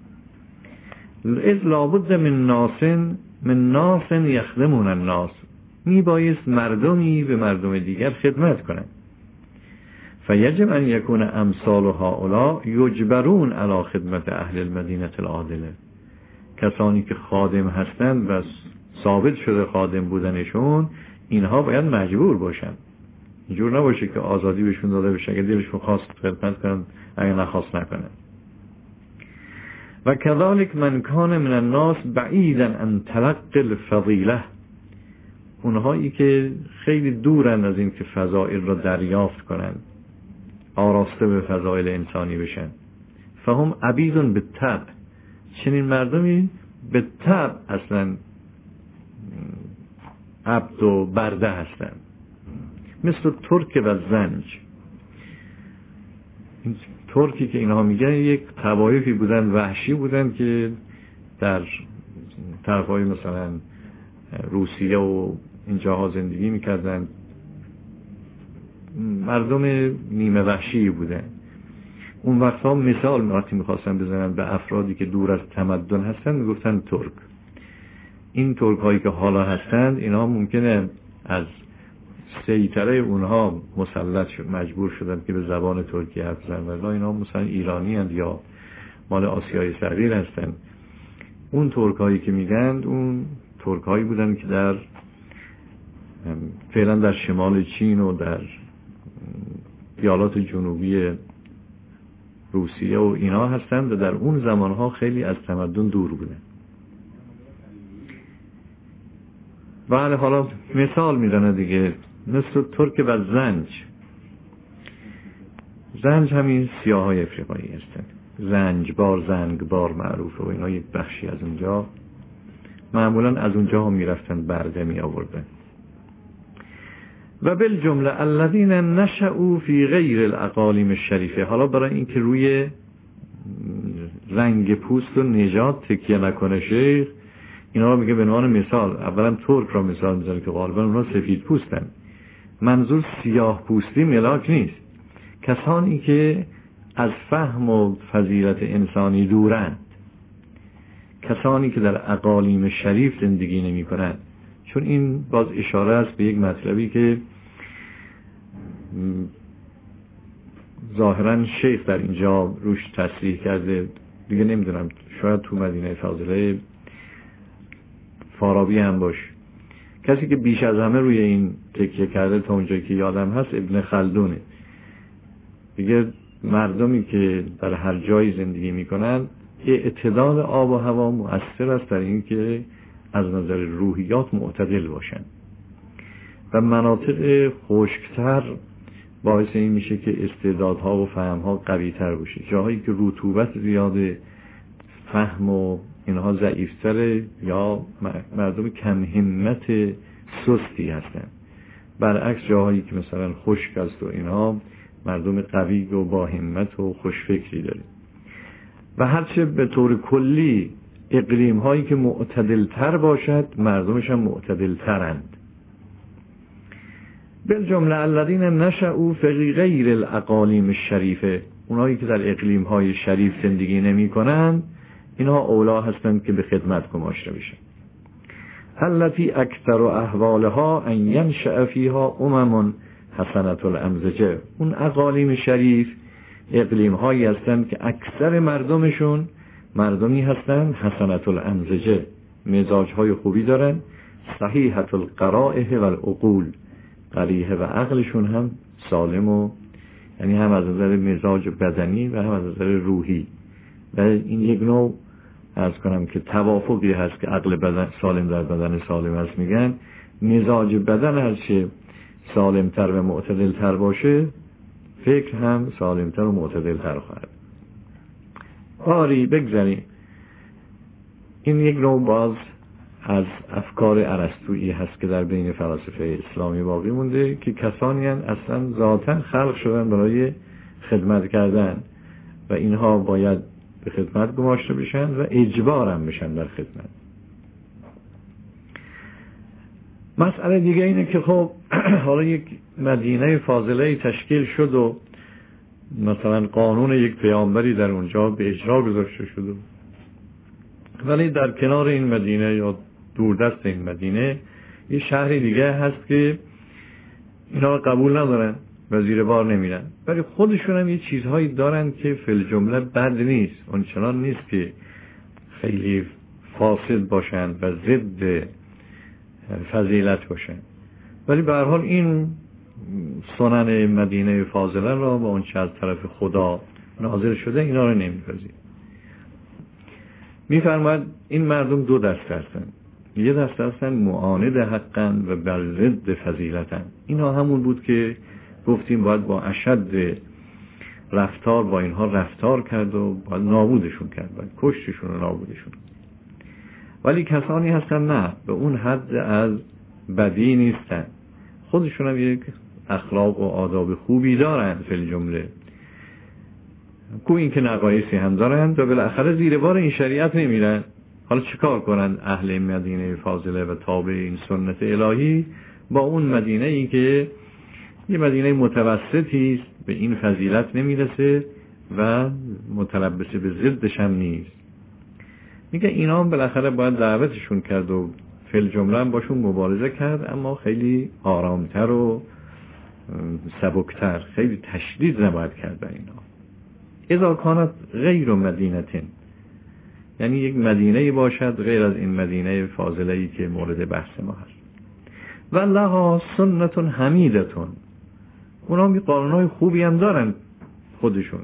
اذ لابد من ناس من ناس یخدمون الناس، میبایست مردمی به مردم دیگر خدمت کنند. فیجب ان یکون امثال هؤلاء یجبرون علی خدمت اهل المدینه العادله، کسانی که خادم هستند و ثابت شده خادم بودنشون، اینها باید مجبور باشن. اینجور نباشه که آزادی بهشون داده بشه، اگه دلشون خواست خدمت کنن، اگه نخواست نکنن. و کذالک من کان من الناس بعیدا عن تلقی الفضیله، اونهایی که خیلی دورن از این که فضائل را دریافت کنن، آراسته به فضائل انسانی بشن، فهم عبیدون به طبع، چنین مردمی به طبع اصلا عبد و برده هستن، مثل ترک و زنج. این ترکی که اینها میگن یک طوایفی بودن، وحشی بودن که در طرفای مثلا روسیه و اینجاها زندگی میکردن، مردم نیمه وحشی بودن. اون وقتا مثال وقتی میخواستن بزنن به افرادی که دور از تمدن هستن میگفتن ترک. این ترک هایی که حالا هستند، اینا ممکنه از سیطره اونها مسلط شد، مجبور شدن که به زبان ترکی حرف بزنن، ولی اینا مثلا ایرانی هستند یا مال آسیای صغیر هستند. اون ترک هایی که میگن اون ترک هایی بودن که در فعلا در شمال چین و در ایالات جنوبی روسیه و اینا هستند و در اون زمانها خیلی از تمدن دور بودن. بله، حالا مثال میزنه دیگه، مثل ترک و زنج. زنج همین سیاه های افریقایی هستند. زنج بار، زنگ بار معروفه و اینا یک بخشی از اونجا، معمولا از اونجا هم میرفتن برده می آوردن. و بالجمله الذین نشأوا فی غیر الاقالیم الشریفه. حالا برای این که روی رنگ پوست و نژاد تکیه نکنه شیخ، اینا رو میگه به عنوان مثال، اولا ترک را مثال میزنه که غالبا اونا سفید پوستن. منظور سیاه پوستی ملاک نیست، کسانی که از فهم و فضیلت انسانی دورند، کسانی که در اقالیم شریف زندگی نمی کنند. چون این باز اشاره است به یک مطلبی که ظاهرا شیخ در اینجا روش تصریح کرده، دیگه نمیدونم، شاید تو مدینه فاضله فارابی هم باشه. کسی که بیش از همه روی این تکیه کرده تا اونجایی که یادم هست ابن خلدونه. دیگه مردمی که در هر جایی زندگی میکنن اعتدال آب و هوا مؤثر است در این که از نظر روحیات معتدل باشن و مناطق خشکتر باعث این میشه که استعدادها و فهمها قوی تر باشه. جاهایی که رطوبت زیاده، فهم و اینها ضعیفتره یا مردم کم همت سستی هستن. برعکس جاهایی که مثلا خشک است و اینها مردم قوی و با همت و خوشفکری داره. و هرچه به طور کلی اقلیم هایی که معتدل تر باشد مردمش هم معتدل ترند. بالجمله الذین نشأوا فی غیر الاقالیم الشریفه، اونایی که در اقلیم های شریف زندگی نمی کنند اینها اولا هستند که به خدمت گماشته بشن. التي اکثر احوالها ان ینشأ فیها امم حسنة الامزجه، اون اقالیم شریف اقلیم هایی هستند که اکثر مردمشون مردمی هستند حسنة الامزجه، مزاج های خوبی دارن، صحیحة القرائح و العقول، قریحه و عقلشون هم سالم و یعنی هم از نظر مزاج بدنی و هم از نظر روحی. و این یک نوع عرض کنم که توافقی هست که عقل بدن سالم در بدن سالم است. میگن مزاج بدن هرچه سالمتر و معتدلتر باشه فکر هم سالمتر و معتدلتر خواهد. آری بگذاریم این یک نوع باز از افکار ارسطویی هست که در بین فلاسفه اسلامی باقی مونده که کسانی هستند اصلا ذاتاً خلق شدن برای خدمت کردن و اینها باید به خدمت گماشته بشن و اجبار هم بشن در خدمت. مسئله دیگه اینه که خب حالا یک مدینه فاضله تشکیل شد و مثلا قانون یک پیامبری در اونجا به اجرا گذاشته شد، ولی در کنار این مدینه یا دوردست این مدینه یه شهری دیگه هست که اینا قبول ندارن و زیر بار نمیرن، ولی خودشون هم یه چیزهایی دارن که فی الجمله بد نیست، اونچنان نیست که خیلی فاسد باشن و ضد فضیلت باشن، ولی به هر حال این سنن مدینه فاضله را با اون چه از طرف خدا نازل شده اینا رو نمیپذیره. میفرماید این مردم دو دست هستن، یه دست هستن معاند حقن و بر ضد فضیلتن. اینا همون بود که گفتیم باید با اشد رفتار با اینها رفتار کرد و باید نابودشون کرد، باید کشتشون و نابودشون. ولی کسانی هستن نه به اون حد از بدی نیستن، خودشون هم یک اخلاق و آداب خوبی دارن فی الجمله، کو این که نقایصی هم دارن و بالاخره زیر بار این شریعت نمیرن. حالا چیکار کنن اهل مدینه فاضله و تابع این سنت الهی با اون مدینه ای که یه مدینه متوسطی است، به این فضیلت نمیرسه و متلبس به ضدش هم نیست. میگه اینا هم بالاخره باید دعوتشون کرد و فی الجمله هم باشون مبارزه کرد، اما خیلی آرامتر و سبکتر، خیلی تشدید نباید کرد به اینا. اذا کانت غیر مدینتین، یعنی یک مدینه باشد غیر از این مدینه فاضله‌ای که مورد بحث ما هست. و لها سنت حمیدتون، اونا می قانونای خوبی هم دارن خودشون.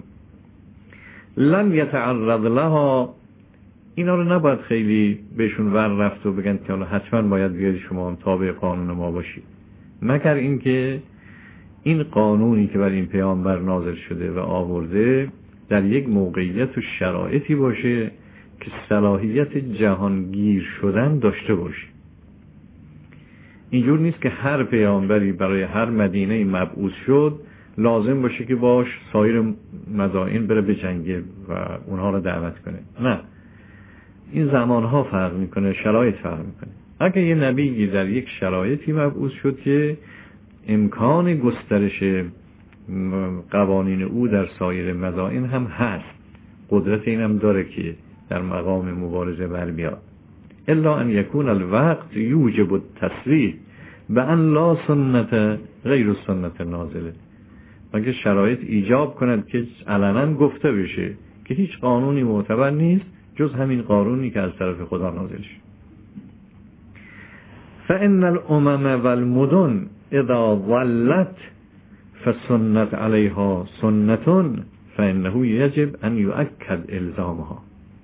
لم یتعرض لها، اینا رو نباید خیلی بهشون ور رفت و بگن که حتما باید بیاد شما هم تابع قانون ما باشید، مگر اینکه این قانونی که بر این پیامبر نازل شده و آورده در یک موقعیت و شرایطی باشه که صلاحیت جهانگیر شدن داشته باشه. اینجور نیست که هر پیامبری برای هر مدینه مبعوث شد لازم باشه که باش سایر مدائن بره بجنگه و اونها رو دعوت کنه. نه، این زمانها فرق میکنه، شرایط فرق میکنه. اگه یه نبی در یک شرایطی مبعوث شد که امکان گسترش قوانین او در سایر مدائن هم هست، قدرت این هم داره که در مقام مبارزه بر بیاد، الا ان یکون الوقت یوجب التسریع بان لا سنت غیر سنت نازله، اگه شرایط ایجاب کند که علنا گفته بشه که هیچ قانونی معتبر نیست جز همین قانونی که از طرف خدا نازل شد. فإن الأمم والمدن اذا ظلت فسنت عليها سنة فإنه يجب أن يؤكد الزامها.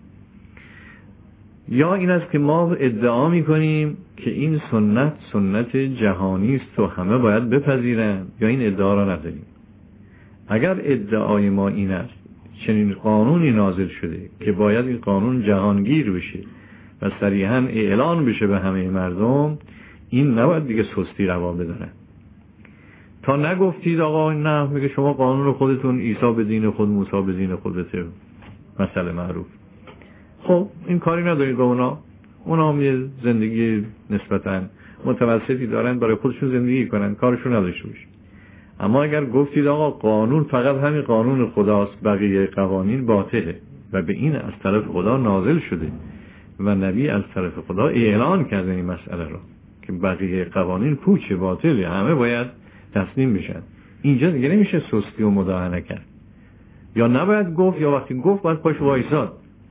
یا این است که ما ادعا می‌کنیم که این سنت سنت جهانی است و همه باید بپذیرند، یا این ادعا را نداریم. اگر ادعای ما این است چنین قانونی نازل شده که باید این قانون جهانگیر بشه و صریحاً اعلان بشه به همه مردم، این نباید دیگه سستی روا بداره. تا نگفتید آقا نه، میگه شما قانون خودتون، عیسی به دین خود، موسی به دین خودته، مسئله معروف. خب این کاری ندارید با اونا، اونا هم یه زندگی نسبتاً متوسطی دارن، برای خودشون زندگی کنن، کارشون نداشته باشه. اما اگر گفتید آقا قانون فقط همین قانون خداست، بقیه قوانین باطله و به این از طرف خدا نازل شده و نبی از طرف خدا اعلان کرده این مسئله رو که بقیه قوانین پوچ باطله، همه باید تسلیم بشن، اینجا دیگه نمیشه سستی و مداهنه کرد. یا نباید گفت، یا وقتی گفت باید پاش وایساد.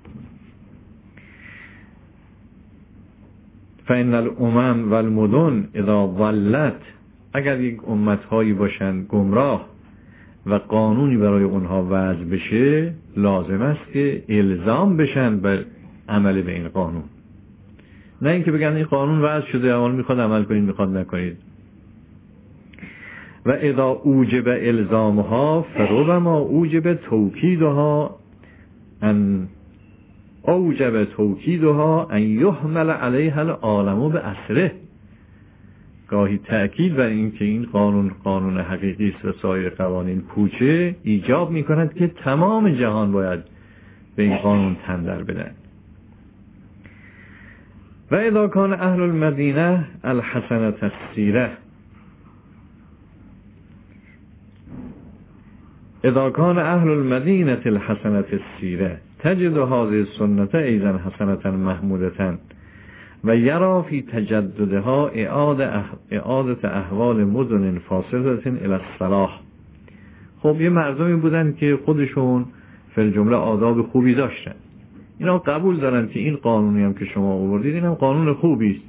فإن الأمم والمدن اذا ضلت، اگر یک امت‌هایی باشن گمراه و قانونی برای اونها وضع بشه، لازم است که الزام بشن به عمل به این قانون، نه اینکه بگن این قانون وضع شده اما میخواد عمل کنید میخواد نکنید. و اذا اوجب الزامها فربما اوجب توکیدها ان اوجب توکیدها ان یحمل علیها العالم بأسره. گاهی تأکید بر این که این قانون قانون حقیقی است و سایر قوانین پوچه ایجاب می کند که تمام جهان باید به این قانون تن در بدن. و اذا کان اهل المدینه الحسنة السیره اذا کان اهل المدینه الحسنة السیره تجد هذه السنة ایضا حسنة محمودة و یرا فی تجددها اعادت احوال مدن فاسدة الی الصلاح. خب یه مردمی بودن که خودشون فی الجمله آداب خوبی داشتن، اینا قبول دارن که این قانونی هم که شما آوردید این هم قانون خوبی است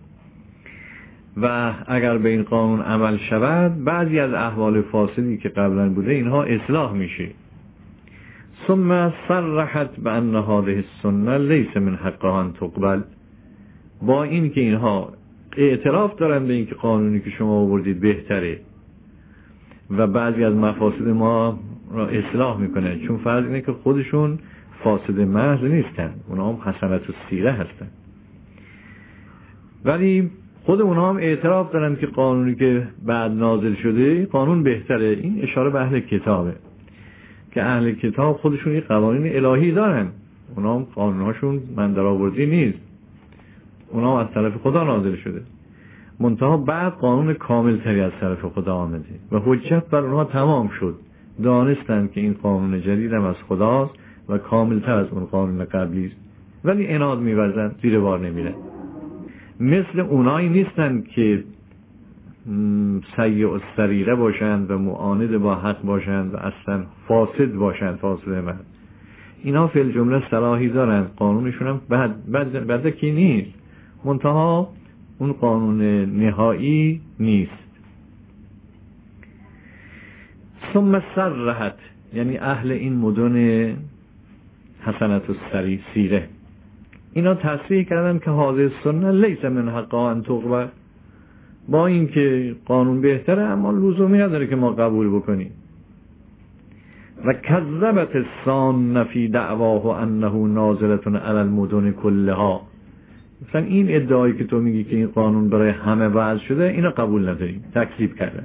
و اگر به این قانون عمل شود بعضی از احوال فاسدی که قبلا بوده اینها اصلاح میشه. ثم صرحت بان هذه السنه لیس من حقها ان تقبل. با این که اینها اعتراف دارن به این که قانونی که شما آوردید بهتره و بعضی از مفاسد ما را اصلاح میکنه، چون فرض اینه که خودشون فاسد محض نیستن، اونا هم حسنت السیره هستن، ولی خود اونا هم اعتراف دارن که قانونی که بعد نازل شده قانون بهتره. این اشاره به اهل کتابه که اهل کتاب خودشون این قوانین الهی دارن، اونا هم قانونهاشون من در آوردی نیست، اونا از طرف خدا نازل شده، منتها بعد قانون کامل تری از طرف خدا آمده و حجت بر اونها تمام شد، دانستن که این قانون جدید هم از خداست و کامل تر از اون قانون قبلی است، ولی عناد می‌ورزن، زیر بار نمیرن. مثل اونایی نیستن که سیء السریره باشند و معاند با حق باشند و اصلا فاسد باشند، فاسد من. اینا فی الجمله صلاحی دارن، قانونشون هم بد بد بدکی نیست، منتها اون قانون نهایی نیست. ثم صرحت، یعنی اهل این مدن حسنت السیره اینا تصریح کردن که هذه السنه لیس من حقها ان تقبل، با این که قانون بهتره اما لزومی نداره که ما قبول بکنیم. و کذبت السان فی دعواه انه نازلة علی المدن کلها. مثلا این ادعایی که تو میگی که این قانون برای همه وضع شده اینو قبول نداریم، تکذیب کردن.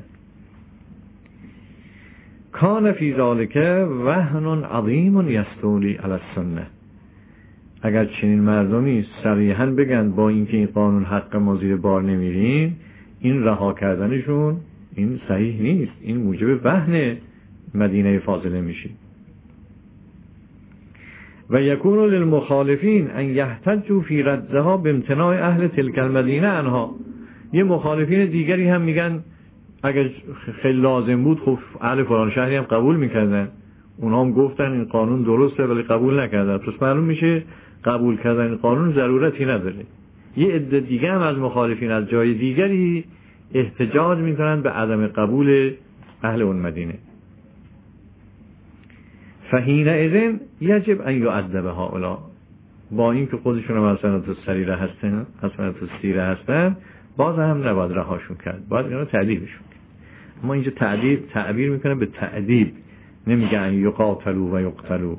کان فی ذلک وهن عظیم یستولی علی السنه. اگر چنین مردمی صریحاً بگن با اینکه این قانون حق ما زیر بار نمیریم، این رها کردنشون این صحیح نیست، این موجب وهن مدینه فاضله میشه. و یکون للمخالفین ان یحتجوا فی ردها بامتناع اهل تلک المدینه عنها. یه مخالفین دیگری هم میگن اگر خیلی لازم بود خب اهل فلان شهری هم قبول میکردن، اونها هم گفتن این قانون درسته ولی قبول نکردن. پس معلوم میشه قبول کردن این قانون ضرورتی نداره. یه عده دیگه هم از مخالفین از جای دیگری احتجاج میکنن به عدم قبول اهل اون مدینه. فحین اذن یجب ان یعذب هؤلاء، با این که خودشون هم از سنت السریره هستن، از سنت السیره هستن، باز هم نباید رهاشون کرد، باید اینا تعذیبشون کرد. اما اینجا تعذیب تعبیر میکنه به تعذیب، نمیگه ان یقاتلوا و یقتلوا.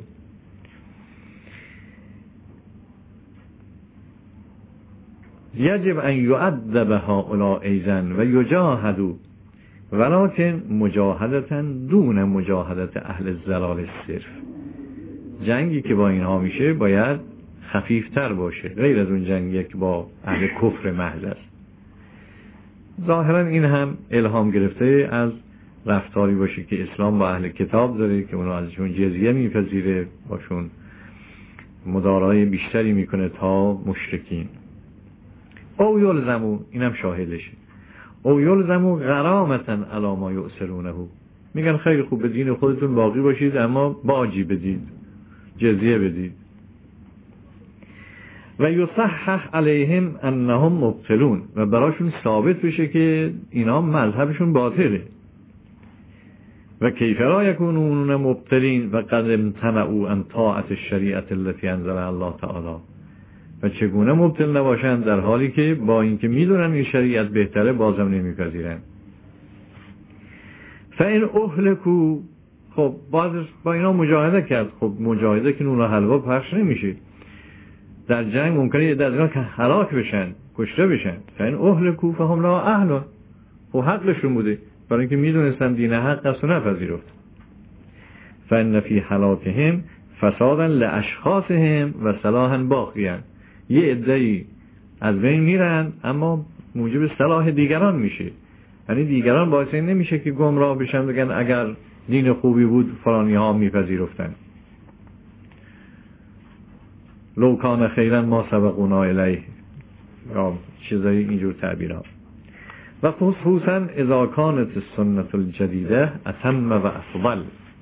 یجب ان یعذب هؤلاء ایضا و یجاهدوا، ولکن مجاهدتا دون مجاهدت اهل الضلال صرف. جنگی که با اینها میشه باید خفیفتر باشه، غیر از اون جنگی که با اهل کفر محض است. ظاهرا این هم الهام گرفته از رفتاری باشه که اسلام با اهل کتاب داره که اونا ازشون جزیه میپذیره، باشون مدارای بیشتری میکنه تا مشرکین. او یلزمو، اینم شاهدشه، او یلزمو غرامتا علی ما یؤثرونه، میگن خیلی خوب به دین خودتون باقی باشید اما باجی بدید، جزیه بدید. و یصحح علیهم انهم مبطلون، و براشون ثابت بشه که اینا مذهبشون باطله. و کیف لا یکونون مبطلین و قد امتنعوا عن طاعة الشریعة التي انزل الله تعالی، و چگونه مبطل نباشند در حالی که با اینکه میدونن این شریعت بهتره بازم نمیپذیرن. فإن اهلكوا، خب باز با اینا مجاهده کرد، خب مجاهده که نون و حلوا پخش نمیشه، در جنگ ممکنه یه دزگان که هلاک بشن، کشته بشن. فإن اهلكوا فهم لا اهل، خب حقشون بوده، برای اینکه میدونستن دین حق است و نپذیرفت. فإن فی هلاکهم فسادا لاشخاصهم و صلاحا باقیا، یه عده‌ای از بین میرن اما موجب صلاح دیگران میشه، یعنی دیگران باعث این نمیشه که گمراه بشن بگن اگر دین خوبی بود فلانی ها میپذیرفتن. لو کان خیرا ما سبقونا الیه، یا چیزایی اینجور تعبیرها. و خصوصا اذا کانت السنة الجدیده اتم و افضل.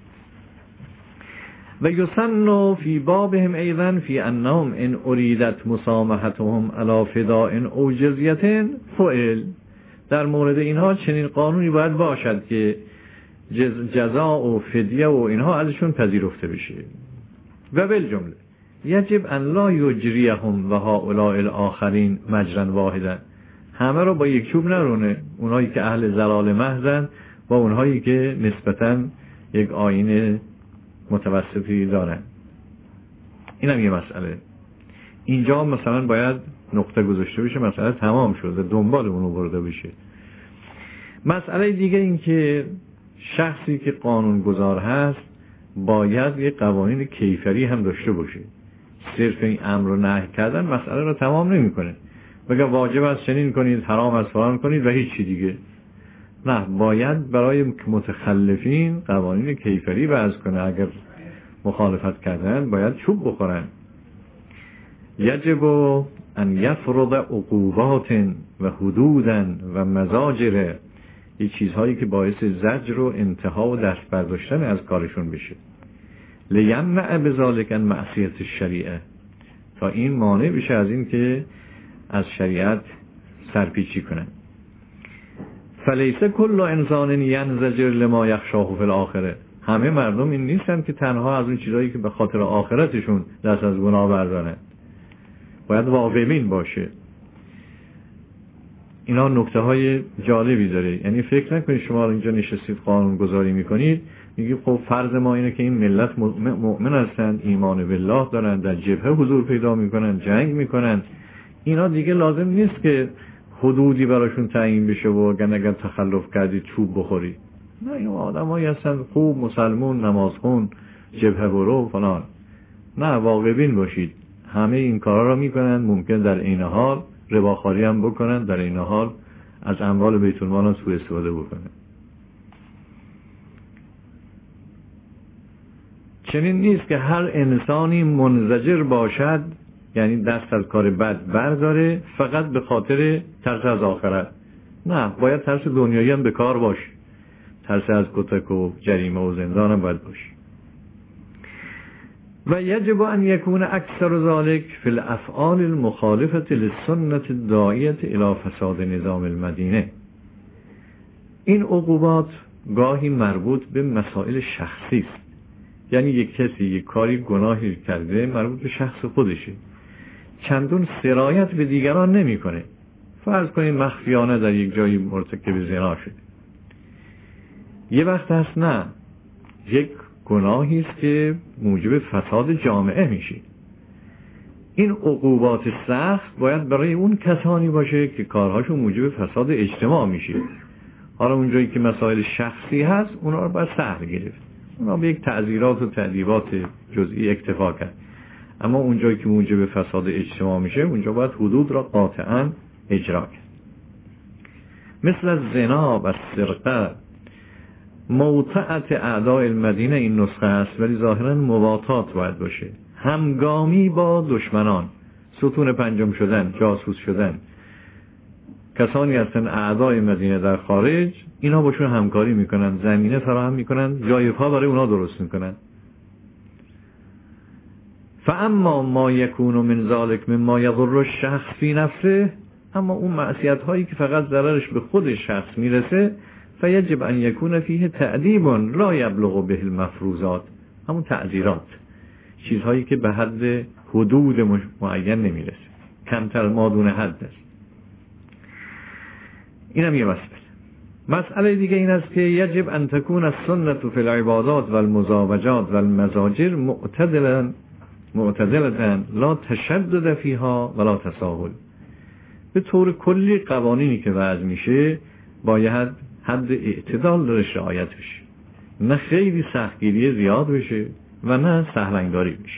و یسن فی بابهم ایضا فی انهم ان اریدت مسامحتهم علی فداء او جزیه فعل، در مورد اینها چنین قانونی باید باشد که جزا و فدیه و اینها ازشون پذیرفته بشه. و بالجمله یجب ان لا یجریهم و هؤلاء الاخرین مجرا واحدا، همه رو با یک چوب نرونه، اونهایی که اهل ضلال محضن با اونهایی که نسبتاً یک آیین متوسطی دارن. این هم یه مسئله. اینجا مثلا باید نقطه گذاشته بشه، مسئله تمام شده، دنبال اونو برده بشه. مسئله دیگه این که شخصی که قانون گذار هست باید یه قوانین کیفری هم داشته باشه. صرف این امر و نهی کردن مسئله رو تمام نمی کنه، بگه واجب است چنین کنید، حرام است فلان کنید و هیچی دیگه. نه، باید برای متخلفین قوانین کیفری وضع کنه، اگر مخالفت کردن باید چوب بخورن. یجب ان یفرض عقوبات و حدودا و مزاجر، یه چیزهایی که باعث زجر و انتها و دست برداشتن از کارشون بشه. لیمنع بذالک عن معصیت الشریعه، تا این مانع بشه از این که از شریعت سرپیچی کنن. فلیس کل انسان ینزجر لما یخشاه فی الاخره، همه مردم این نیستن که تنها از اون چیزایی که به خاطر آخرتشون دست از گناه بردارن، باید واقع‌بین باشه. اینا نکته های جالبی داره، یعنی فکر نکنید شما اینجا نشستید قانون گذاری میکنید میگید خب فرض ما اینه که این ملت مؤمن هستند، ایمان بالله دارن، در جبهه حضور پیدا میکنن، جنگ میکنن، اینا دیگه لازم نیست که حدودی براشون تعیین بشه و اگر تخلف کردید چوب بخوری. نه، این آدمایی هستن خوب مسلمون، نمازخون، جبهه برو فلان. نه، واقع بین باشید، همه این کارا رو میکنن، ممکن در این حال رباخواری هم بکنن، در این حال از اموال بیت المال هم سوء استفاده بکنن. چنین نیست که هر انسانی منزجر باشد، یعنی دست از کار بد برداره فقط به خاطر ترس از آخرت. نه، باید ترس دنیایی هم به کار باشه، ترس از کتک و جریمه و زندان هم باید باشه. و یجب ان یکون اکثر ذلك فی الافعال المخالفه للسنة الداعیه الی فساد نظام المدینه. این عقوبات گاهی مربوط به مسائل شخصی است، یعنی یک کسی یک کاری گناهی کرده مربوط به شخص خودشه، چندون سرایت به دیگران نمیکنه. فرض کنید مخفیانه در یک جایی مرتکب زنا شده، یه وقت هست نه، یک گناهی است که موجب فساد جامعه میشه. این عقوبات سخت باید برای اون کسانی باشه که کارهاشون موجب فساد اجتماع میشه. حالا اونجایی که مسائل شخصی هست اونا رو باید سهل گرفت، اونا به یک تعزیرات و تأدیبات جزئی اکتفا کرد. اما اونجایی که موجب فساد اجتماع میشه اونجا باید حدود را قاطعا اجرا کرد. مثل زنا و سرقه موطئت اعداء المدینه این نسخه است، ولی ظاهرا مواطات باید باشه، همگامی با دشمنان، ستون پنجم شدن، جاسوس شدن. کسانی هستن اعدای مدینه در خارج، اینا باشون همکاری میکنن، زمینه فراهم میکنن، جای پا برای اونا درست میکنن. فاما ما یکون من ذلک مما یضر الشخص فی نفسه، اما اون معصیت هایی که فقط ضررش به خود شخص میرسه، فیجب ان یکون فیه تعذیب لا یبلغ به المفروضات، همون تعذیرات، چیزهایی که به حد حدود معین نمیرسه، کمتر ما دون حد است. اینم یه مسئله. مسئله دیگه این است که یجب ان تکون السنة فی العبادات والمزاوجات والمزاجر معتدلا معتدلة لا تشدد فیها ولا تساهل. به طور کلی قوانینی که وضع میشه باید حد اعتدال درش رعایت بشه، نه خیلی سختگیری زیاد بشه و نه سهلنگاری بشه.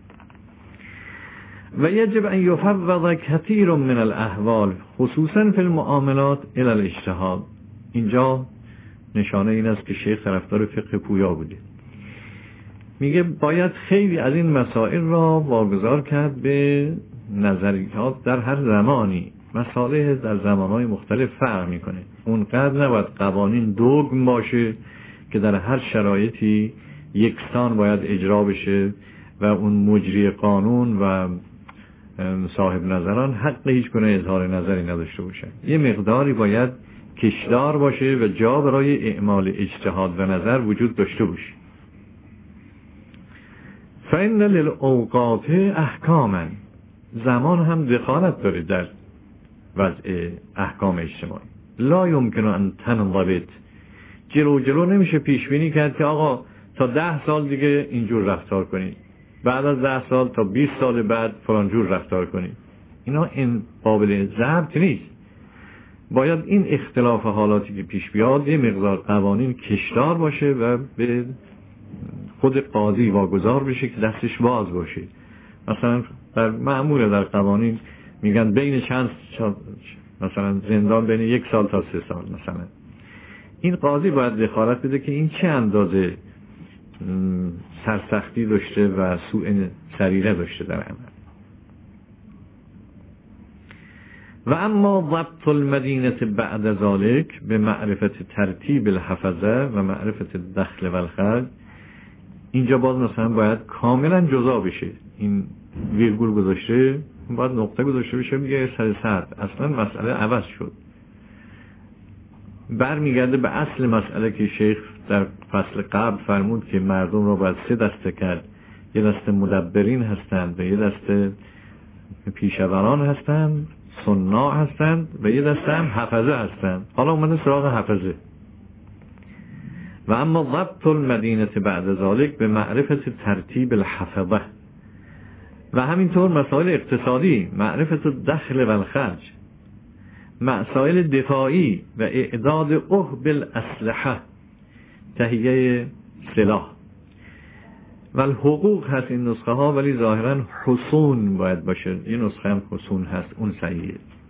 و یجب ان یفوض کثیر من الاحوال خصوصا فی المعاملات الی الاجتهاد. اینجا نشانه این است که شیخ طرفدار فقه پویا بوده. میگه باید خیلی از این مسائل را واگذار کرد به نظریات در هر زمانی. مسائل در زمانهای مختلف فرق میکنه، اونقدر نباید قوانین دوگم باشه که در هر شرایطی یکسان باید اجرا بشه و اون مجری قانون و صاحب نظران حق هیچ گونه اظهار نظری نداشته باشن. یه مقداری باید کشدار باشه و جا برای اعمال اجتهاد و نظر وجود داشته باشه. فإن للأوقات احکاما، زمان هم دخالت داره در وضع احکام اجتماعی. لا یمکن ان تنضبط، جلو جلو نمیشه پیش بینی کرد که آقا تا ده سال دیگه اینجور رفتار کنید، بعد از ده سال تا بیست سال بعد فلان جور رفتار کنید. اینا این قابل ضبط نیست. باید این اختلاف حالاتی که پیش بیاد یه مقدار قوانین کشدار باشه و به خود قاضی واگذار بشه که دستش باز باشه. مثلا در معمول در قوانین میگن بین چند مثلا زندان بین یک سال تا سه سال مثلا. این قاضی باید دخالت بده که این چه اندازه سرسختی داشته و سوء سریره داشته در عمل. و اما ضبط المدینه بعد ذلك به معرفت ترتیب الحفظه و معرفت دخل و الخرج، اینجا باز مثلا باید کاملا جدا بشه. این ویرگول گذاشته، باید نقطه گذاشته بشه، میگه سر سرد، اصلا مسئله عوض شد. برمیگرده به اصل مسئله که شیخ در فصل قبل فرمود که مردم را باید سه دسته کرد. یه دسته مدبرین هستند و یه دسته پیشوران هستند، صناع هستند و یه دسته هم حفظه هستند. حالا اومده سراغ حفظه. و اما ضبط المدینه بعد ذلك به معرفت ترتیب الحفظه، و همینطور مسائل اقتصادی، معرفت الدخل و الخرج، مسائل دفاعی و اعداد اهب الاسلحه، تهیه سلاح. و الحقوق هست این نسخه ها، ولی ظاهرا حصون باید باشه. این نسخه هم حصون هست، اون صحیحه.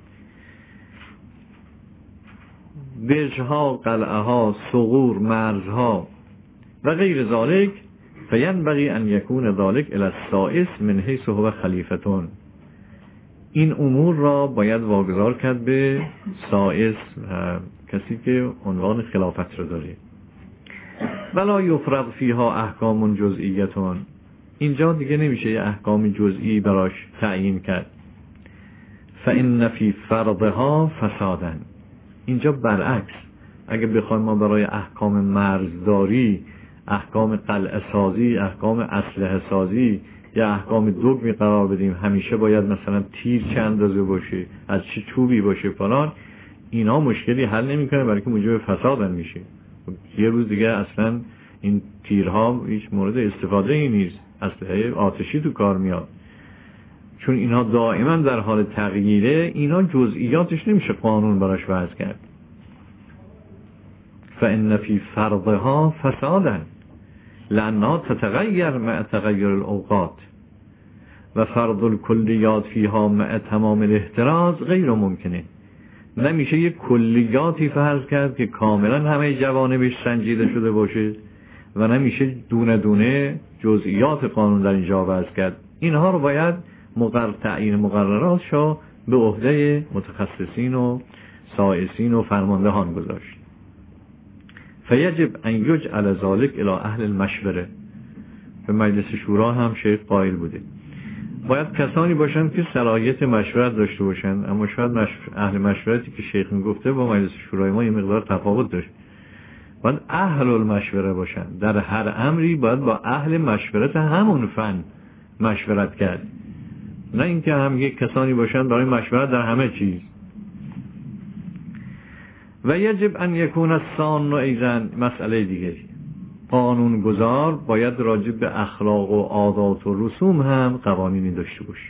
برجها، قلعه ها، ثغور، مرزها و غیر ذالک، فینبغی ان یکون ذالک الی السائس من حیث هو خلیفتون. این امور را باید واگذار کرد به سائس، کسی که عنوان خلافت رو داره. ولا یفرض فیها احکام جزئیتون، اینجا دیگه نمیشه یه احکام جزئی براش تعیین کرد. فإن فی فرضها فسادا، اینجا برعکس، اگه بخوایم ما برای احکام مرزداری، احکام قلعه سازی، احکام اسلحه سازی یا احکام دگمی قرار بدیم، همیشه باید مثلا تیر چه اندازه باشه، از چه چوبی باشه فلان، اینا مشکلی حل نمیکنه، برای که موجب فساد میشه. یه روز دیگه اصلا این تیرها هیچ مورد استفاده ای نیست، اسلحه آتشی تو کار میاد، چون اینا دائما در حال تغییره، اینا جزئیاتش نمیشه قانون براش وضع کرد. فإن فی فرضها فسادا لأنها تتغیر مع تغیر الاوقات و فرض الکلیات فیها مع تمام الاحتراز غیر ممکنه. نمیشه یک کلیاتی فرض کرد که کاملا همه جوانبش سنجیده شده باشه و نمیشه دونه دونه جزئیات قانون در اینجا وضع کرد. اینها رو باید مقرر تعیین مقررات شو به عهده متخصصین و سائسین و فرماندهان گذاشت. فیجب ان یجعل ذلک الی اهل المشوره، به مجلس شورا هم شیخ قائل بوده باید کسانی باشند که صلاحیت مشورت داشته باشند، اما شاید مشور... اهل مشورتی که شیخ میگفته با مجلس شورای ما یه مقدار تفاوت داشت. باید اهل المشوره باشند، در هر امری باید با اهل مشورت همون فن مشورت کرد، نه اینکه هم یک کسانی باشند برای مشورت در همه چیز. و یجب ان یکون الصان ایضا، مسئله دیگری، قانون گذار باید راجع به اخلاق و عادات و رسوم هم قوانینی داشته باشه.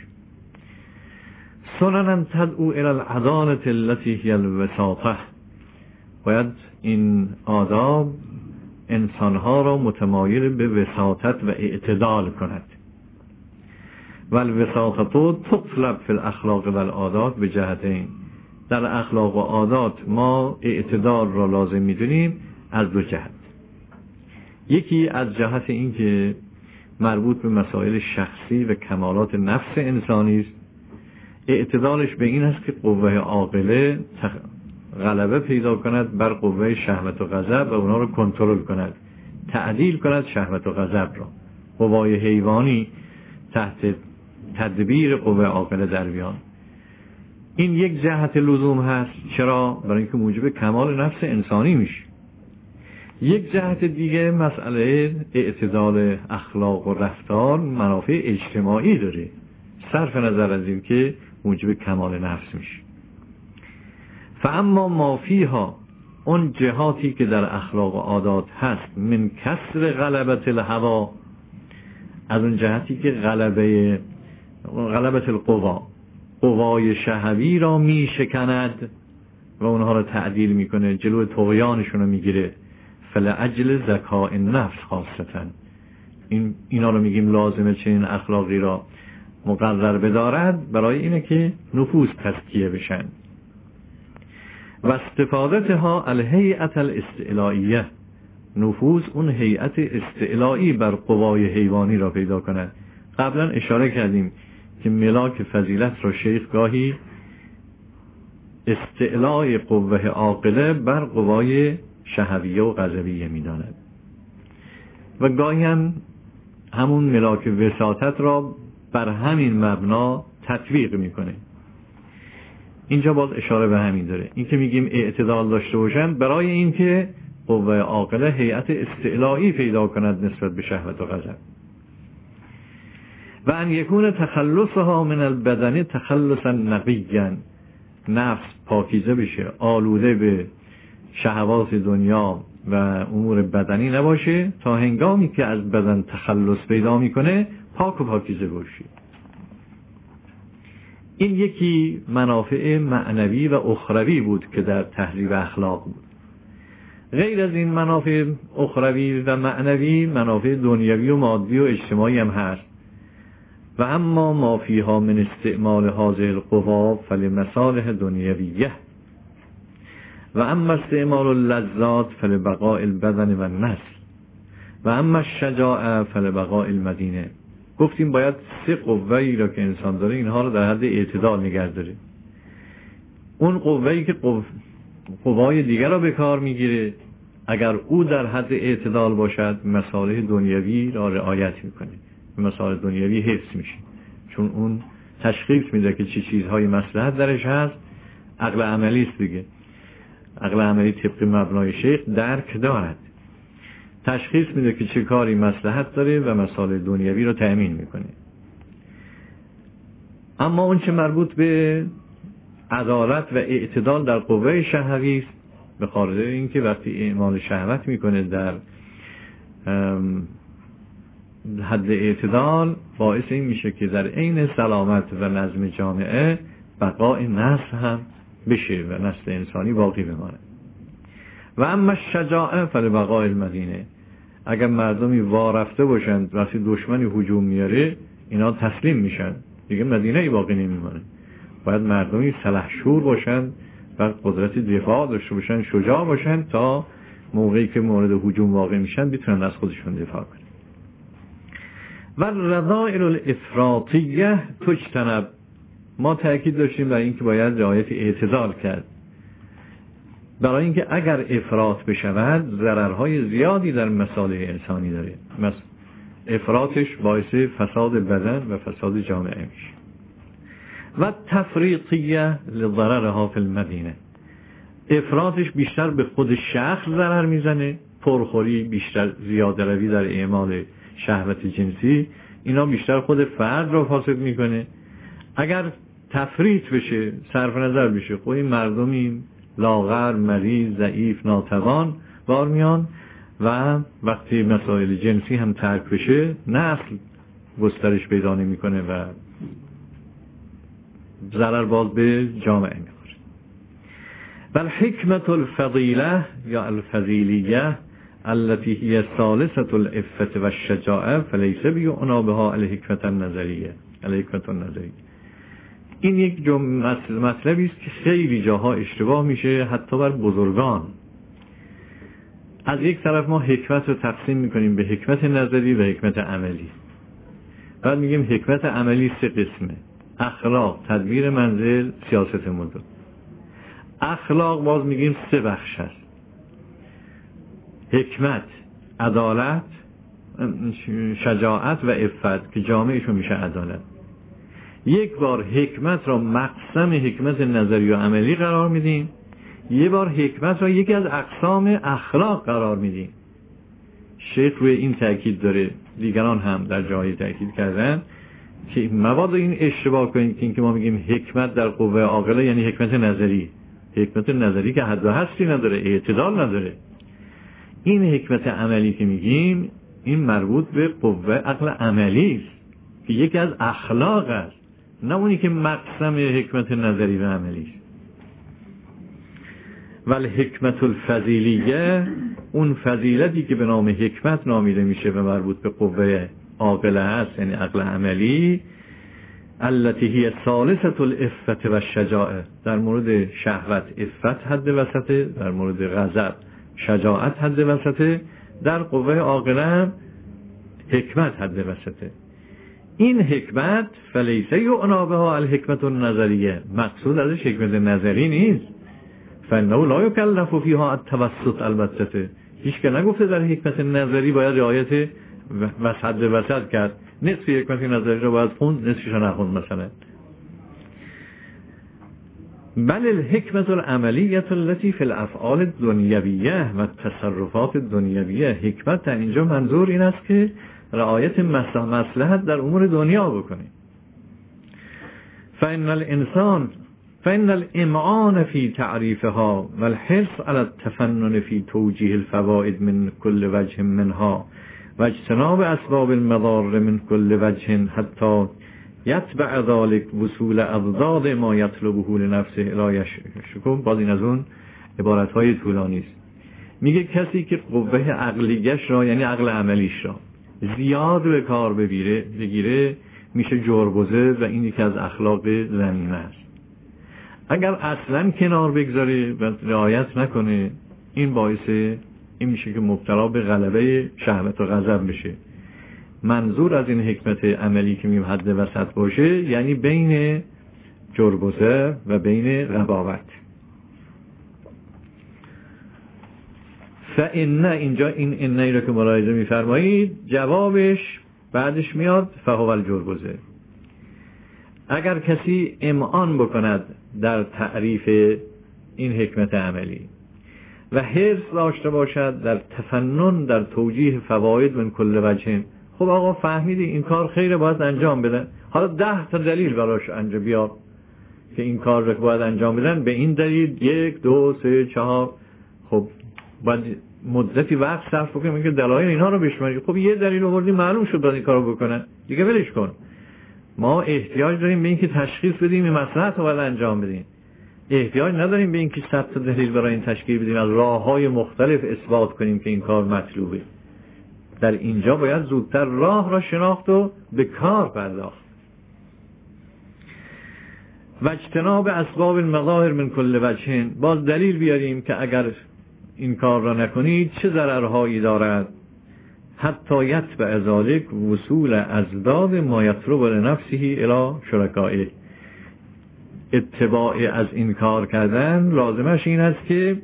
سننا تدعو الی العدالة التي هی الوساطة، باید این آداب انسانها را متمایل به وساطت و اعتدال کند. و الوساطة تطلب فی الاخلاق و العادات به جهتین، در اخلاق و عادات ما اعتدال را لازم میدونیم از دو جهت. یکی از جهت این که مربوط به مسائل شخصی و کمالات نفس انسانی است. اعتدالش به این است که قوه عاقله غلبه پیدا کند بر قوه شهوت و غضب و اونا رو کنترل کند، تعدیل کند شهوت و غضب را. قوای حیوانی تحت تدبیر قوه عاقله در بیان. این یک جهت لزوم هست. چرا؟ برای اینکه موجب کمال نفس انسانی میشه. یک جهت دیگه مسئله اعتدال اخلاق و رفتار منافع اجتماعی داره، صرف نظر از این که موجب کمال نفس میشه. فاما ما فیها، اون جهاتی که در اخلاق و عادات هست، من کسر غلبت الهوا، از اون جهتی که غلبه غلبت القوا، قوای شهوی را می شکند و اونها را تعدیل میکنه، جلو طغیانشون رو میگیره. فلأجل ذکاء النفس خاصتا، این اینا رو میگیم لازمه چنین اخلاقی را مقرر بدارد، برای اینه که نفوس تزکیه بشن. و استفادتها الهیئت الاستعلائیه، نفوس اون هیئت استعلائی بر قوای حیوانی را پیدا کند. قبلا اشاره کردیم که ملاک فضیلت را شیخ گاهی استعلاء قوه عاقله بر قوای شهویه و غضبیه می‌داند و گاهی هم همون ملاک وساطت را بر همین مبنا تطبیق میکنه. اینجا باز اشاره به همین داره، این که میگیم اعتدال داشته باشند برای این که قوه عاقله هیئت استعلائی پیدا کند نسبت به شهوت و غضب. و ان یکون تخلصها من البدن تخلصا نقیا، نفس پاکیزه بشه، آلوده به شهوات دنیا و امور بدنی نباشه، تا هنگامی که از بدن تخلص پیدا میکنه پاک و پاکیزه باشه. این یکی منافع معنوی و اخروی بود که در تهذیب اخلاق بود. غیر از این منافع اخروی و معنوی، منافع دنیوی و مادی و اجتماعی هم هست. و اما ما فیها من استعمال هذه القوا فلمصالح دنیویه و اما استعمال اللذات فلبقاء البدن و النسل و اما الشجاعه فلبقاء المدینه. گفتیم باید سه قوه‌ای را که انسان داره اینها رو در حد اعتدال نگه داره. اون قوه‌ای که قو... قوای دیگر را به کار میگیره، اگر او در حد اعتدال باشد مصالح دنیوی را رعایت میکنه، مصالح دنیوی حفظ میشه، چون اون تشخیص میده که چه چیزهای مصلحت درش هست. عقل عملی است دیگه، عقل عملی طبق مبنای شیخ درک دارد، تشخیص میده که چه کاری مصلحت داره و مصالح دنیوی رو تأمین میکنه. اما اون چه مربوط به عدالت و اعتدال در قوه شهوی است، به خاطر اینکه وقتی اعمال شهوت میکنه در حد اعتدال، باعث این میشه که در عین سلامت و نظم جامعه بقای نسل هم بشه و نسل انسانی باقی بمانه. و اما شجاعه فلبقای المدینه، اگر مردمی وارفته باشند وقتی دشمنی هجوم میاره اینا تسلیم میشن، دیگه مدینه ای باقی نمیمونه. باید مردمی سلحشور باشند و قدرت دفاع داشته باشند، شجاع باشند تا موقعی که مورد هجوم واقع میشن بتونن از خودشون دفاع کنن. و رذائل الافراطیه تجتنب، ما تأکید داشتیم بر اینکه باید رعایت اعتدال کرد، برای اینکه اگر افراط بشود ضررهای زیادی در مصالح انسانی داره. مثلا افراطش باعث فساد بدن و فساد جامعه میشه. و تفریطیه لضررها فی المدینه، افراطش بیشتر به خود شخص ضرر میزنه، پرخوری، بیشتر زیاده روی در اعمال شهوت جنسی، اینا بیشتر خود فرد رو فاسد میکنه. اگر تفریط بشه، صرف نظر بشه، خب این مردمی لاغر، مریض، ضعیف، ناتوان بار میان و وقتی مسائل جنسی هم ترک بشه نسل گسترش پیدا نمیکنه و ضرر باز به جامعه میخوره. بل حکمت الفضیله یا الفضیلیه التي هي ثالثه العفه و الشجاعه فليس بيعنى بها الحکمت النظریه الحکمت النظریه. این یک جمله مطلبی است که خیلی جاها اشتباه میشه، حتی بر بزرگان. از یک طرف ما حکمت رو تقسیم میکنیم به حکمت نظری و حکمت عملی. بعد میگیم حکمت عملی سه قسمه: اخلاق، تدبیر منزل، سیاست مدن. اخلاق باز میگیم سه بخش هست: حکمت، عدالت، شجاعت و عفت که جامعشون میشه عدالت. یک بار حکمت را مقسم حکمت نظری و عملی قرار میدیم، یک بار حکمت را یکی از اقسام اخلاق قرار میدیم. شیخ روی این تأکید داره، دیگران هم در جایی تأکید کردن که مبادا این اشتباه کنید که اینکه ما میگیم حکمت در قوه عاقله یعنی حکمت نظری. حکمت نظری که حد و حصری نداره، اعتدال نداره. این حکمت عملی که میگیم این مربوط به قوه عقل عملی است که یکی از اخلاق است، نه اونی که مقسم حکمت نظری و عملی است. ولی حکمت الفضیلیه، اون فضیلتی که به نام حکمت نامیده میشه و مربوط به قوه عاقله است یعنی عقل عملی، التي هي ثالثه العفه و الشجاعه، در مورد شهوت عفت حد وسطه، در مورد غضب شجاعت حد وسطه، در قوه عاقله هم حکمت حد وسطه. این حکمت فلیس یعنی بها الحکمت النظریه، مقصود ازش حکمت نظری نیست. فانه لا یکلف فیها التوسط البته، هیچ که نگفته در حکمت نظری باید رعایت وسط به وسط کرد، نصف حکمت نظری رو باید خوند نصفش رو نخوند مثلا. بل الحکمت العملیه التي فی الافعال الدنیویه و تصرفات الدنیویه، حکمت در اینجا منظور این است که رعایت مصلحت در امور دنیا بکنی. فإن الانسان فإن الامعان في تعریفها والحرص على التفنن في توجيه الفوائد من كل وجه منها و اجتناب اسباب المضار من كل وجه حتى یتبع ذلك وصول اضداد ما یطلبه لنفسه الی یشکم. باز این از اون عبارت‌های طولانی است. میگه کسی که قوه عقلیش را یعنی عقل عملیش را زیاد به کار بگیره بگیره میشه جربوزه و این یکی از اخلاق ذمیمه است. اگر اصلا کنار بگذاره و رعایت نکنه این باعث این میشه که مبتلا به غلبه شهوت و غضب بشه. منظور از این حکمت عملی که میگیم حد وسط باشه یعنی بین جربوزه و بین رباوت. فإن اینجا این اینه رو که ملاحظه میفرمایید جوابش بعدش میاد فهو الجربوزه. اگر کسی امعان بکند در تعریف این حکمت عملی و حرص داشته باشد در تفنن در توجیه فواید من کل وجه، خب آقا فهمیدی این کار خیره باید انجام بدن، حالا ده تا دلیل براش انجام بیار که این کار رو باید انجام بدن، به این دلیل یک دو سه چهار، خب باید مدتی وقت صرف بکنیم که دلایل اینا رو بشماری. خب یه دلیل آوردی معلوم شد باید این کارو بکنن دیگه، ولش کن. ما احتیاج داریم به اینکه تشخیص بدیم این مصلحت رو باید انجام بدیم، احتیاج نداریم به اینکه صد تا دلیل برای این تشکیل بدیم از راه‌های مختلف اثبات کنیم که این کار مطلوبه. در اینجا باید زودتر راه را شناخت و به کار پرداخت. و اجتناب اسباب المظاهر من کل وجه، باز دلیل بیاریم که اگر این کار را نکنید چه ضررهایی دارد. حتی یتبع ذلک وصول ازداد ما یطلب لنفسه الی شرکائه، اتباع از این کار کردن لازمش این است که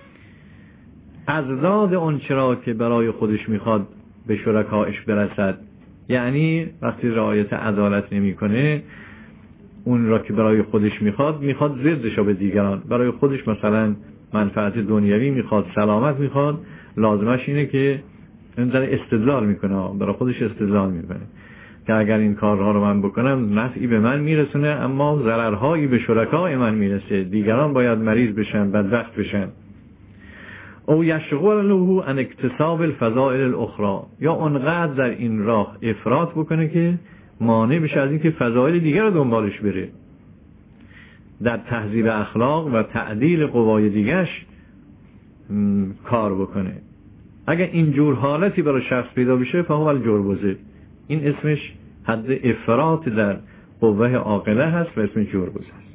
ازداد اون چرا که برای خودش میخواد به شرکایش برسد. یعنی وقتی رعایت عدالت نمیکنه اون را که برای خودش میخواد میخواد ضدش به دیگران، برای خودش مثلا منفعت دنیوی میخواد، سلامت میخواد، لازمش اینه که این داره استدلال میکنه، برای خودش استدلال میکنه که اگر این کارها رو من بکنم نفعی به من میرسونه اما ضررهایی به شرکای من میرسه، دیگران باید مریض بشن، بدبخت بشن. او یشغل له عن اکتساب الفضائل الاخرى، یا اونقدر در این راه افراط بکنه که مانع بشه از اینکه فضایل دیگر رو دنبالش بره، در تهذیب اخلاق و تعدیل قوای دیگرش کار بکنه. اگر این جور حالتی برای شخص پیدا بشه فهو الجربوزه، این اسمش حد افراط در قوه عاقله هست و اسم جربوزه است.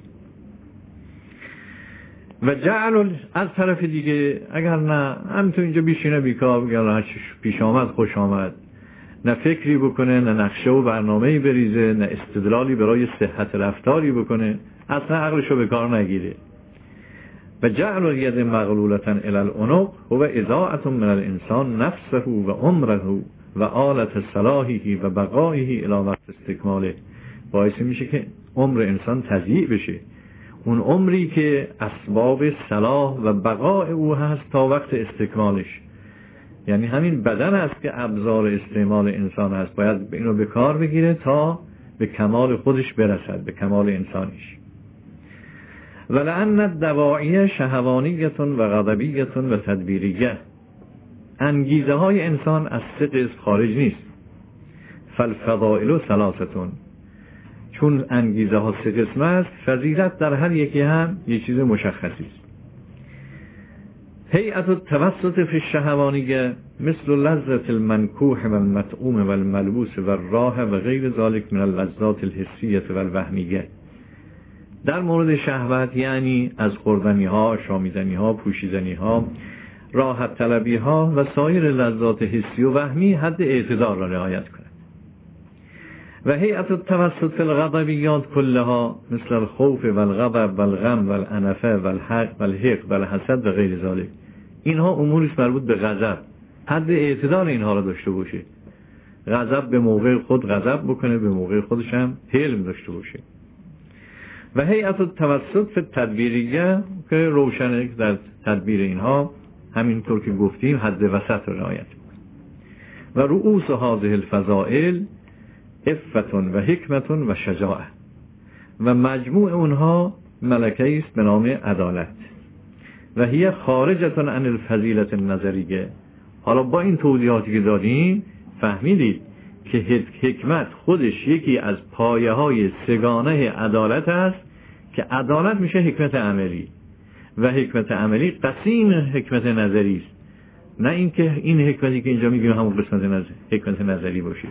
و جعل از طرف دیگه اگر نه هم تو اینجا بیشینه بیکار بگه پیش آمد خوش آمد، نه فکری بکنه، نه نقشه و برنامه‌ای بریزه، نه استدلالی برای صحت رفتاری بکنه، اصلا عقلشو به کار نگیره. و جعل الید مغلولة الی العنق هو اضاعة من الانسان نفسه و عمره و آلت صلاحه و بقائه الی وقت استکماله، باعث میشه که عمر انسان تضییع بشه، اون عمری که اسباب صلاح و بقاء او هست تا وقت استکمالش. یعنی همین بدن است که ابزار استعمال انسان هست، باید اینو به کار بگیره تا به کمال خودش برسد، به کمال انسانیش. ولأن الدواعی شهوانیة و غضبیة و تدبیریه، انگیزه های انسان از سه قسم خارج نیست. فالفضائل ثلاثة، چون انگیزه ها سه قسم است، فضیلت در هر یکی هم یه چیز مشخصی است. هیئت التوسط فی الشهوانیه مثل لذت المنکوح و المطعوم و الملبوس و الراحه و غیر ذلك من اللذات الحسیه و الوهمیه. در مورد شهوت یعنی از خوردنی ها، شامیدنی ها، پوشیدنی ها، راحت طلبی ها و سایر لذات حسی و وهمی حد اعتدال را رعایت کند. و هیئت التوسط فی الغضبیات کلها مثل الخوف و الغضب و الغم و الانفه و الحق و الحق و الحسد و غیر ذلك. اینها اموری است مربوط به غضب، حد اعتدال اینها را داشته باشه. غضب به موقع خود غضب بکنه، به موقع خودش هم حلم داشته باشه. و هیئت التوسط فی التدبیریه که روشنه در تدبیر اینها همینطور که گفتیم حد وسط را رعایت کنه. و رؤوس هذه الفضائل عفتون و حکمتون و شجاعه، و مجموع اونها ملکه است به نام عدالت. و هی خارجتون عن الفضیلت النظریه. حالا با این توضیحاتی که دادیم فهمیدید که حکمت خودش یکی از پایه های سگانه عدالت است که عدالت میشه حکمت عملی و حکمت عملی قسیم حکمت نظری است، نه اینکه این حکمتی که اینجا میگیم همون قسمت نظر حکمت نظری باشه.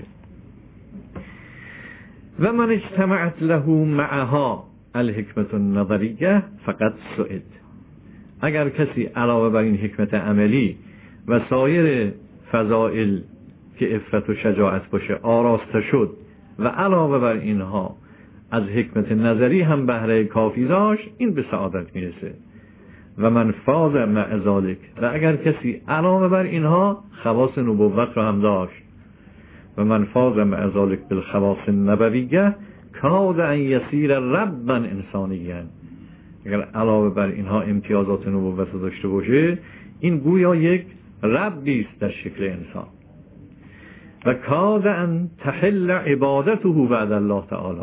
و من اجتمعت له معها الحکمت النظریه فقط سعد. اگر کسی علاوه بر این حکمت عملی و سایر فضائل که عفت و شجاعت باشه آراسته شد و علاوه بر اینها از حکمت نظری هم بهره کافی داشت، این به سعادت میرسه. و من فاز مع ذالک، و اگر کسی علاوه بر اینها خواص نبوت رو هم داشت، و من فاز مع ذالک بالخواص النبویه کاد ان یسیر ربا انسانیا، اگر علاوه بر اینها امتیازات نبوت رو داشته باشه، این گویا یک ربی است در شکل انسان. و کاد ان تحل عبادته بعد الله تعالی،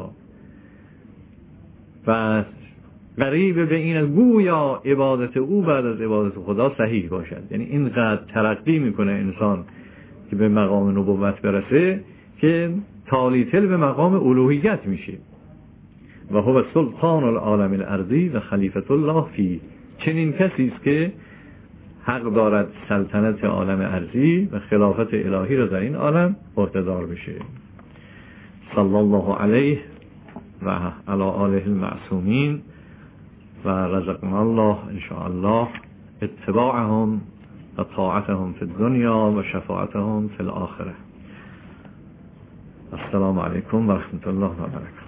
و قریب به این گویا عبادت او بعد از عبادت خدا صحیح باشد. یعنی اینقدر ترقی میکنه انسان که به مقام نبوت برسه که تالیتل به مقام الوهیت میشه. و هو سلطان العالم الارضی و خلیفت الله فی، چنین کسی است که حق دارد سلطنت عالم ارضی و خلافت الهی را در این عالم عهده‌دار بشه. صلی الله علیه و علی آله المعصومین و رزقنا الله ان شاء الله اتباعهم و طاعتهم فی الدنیا و شفاعتهم فی الاخره. السلام علیکم و رحمت الله و برکاته.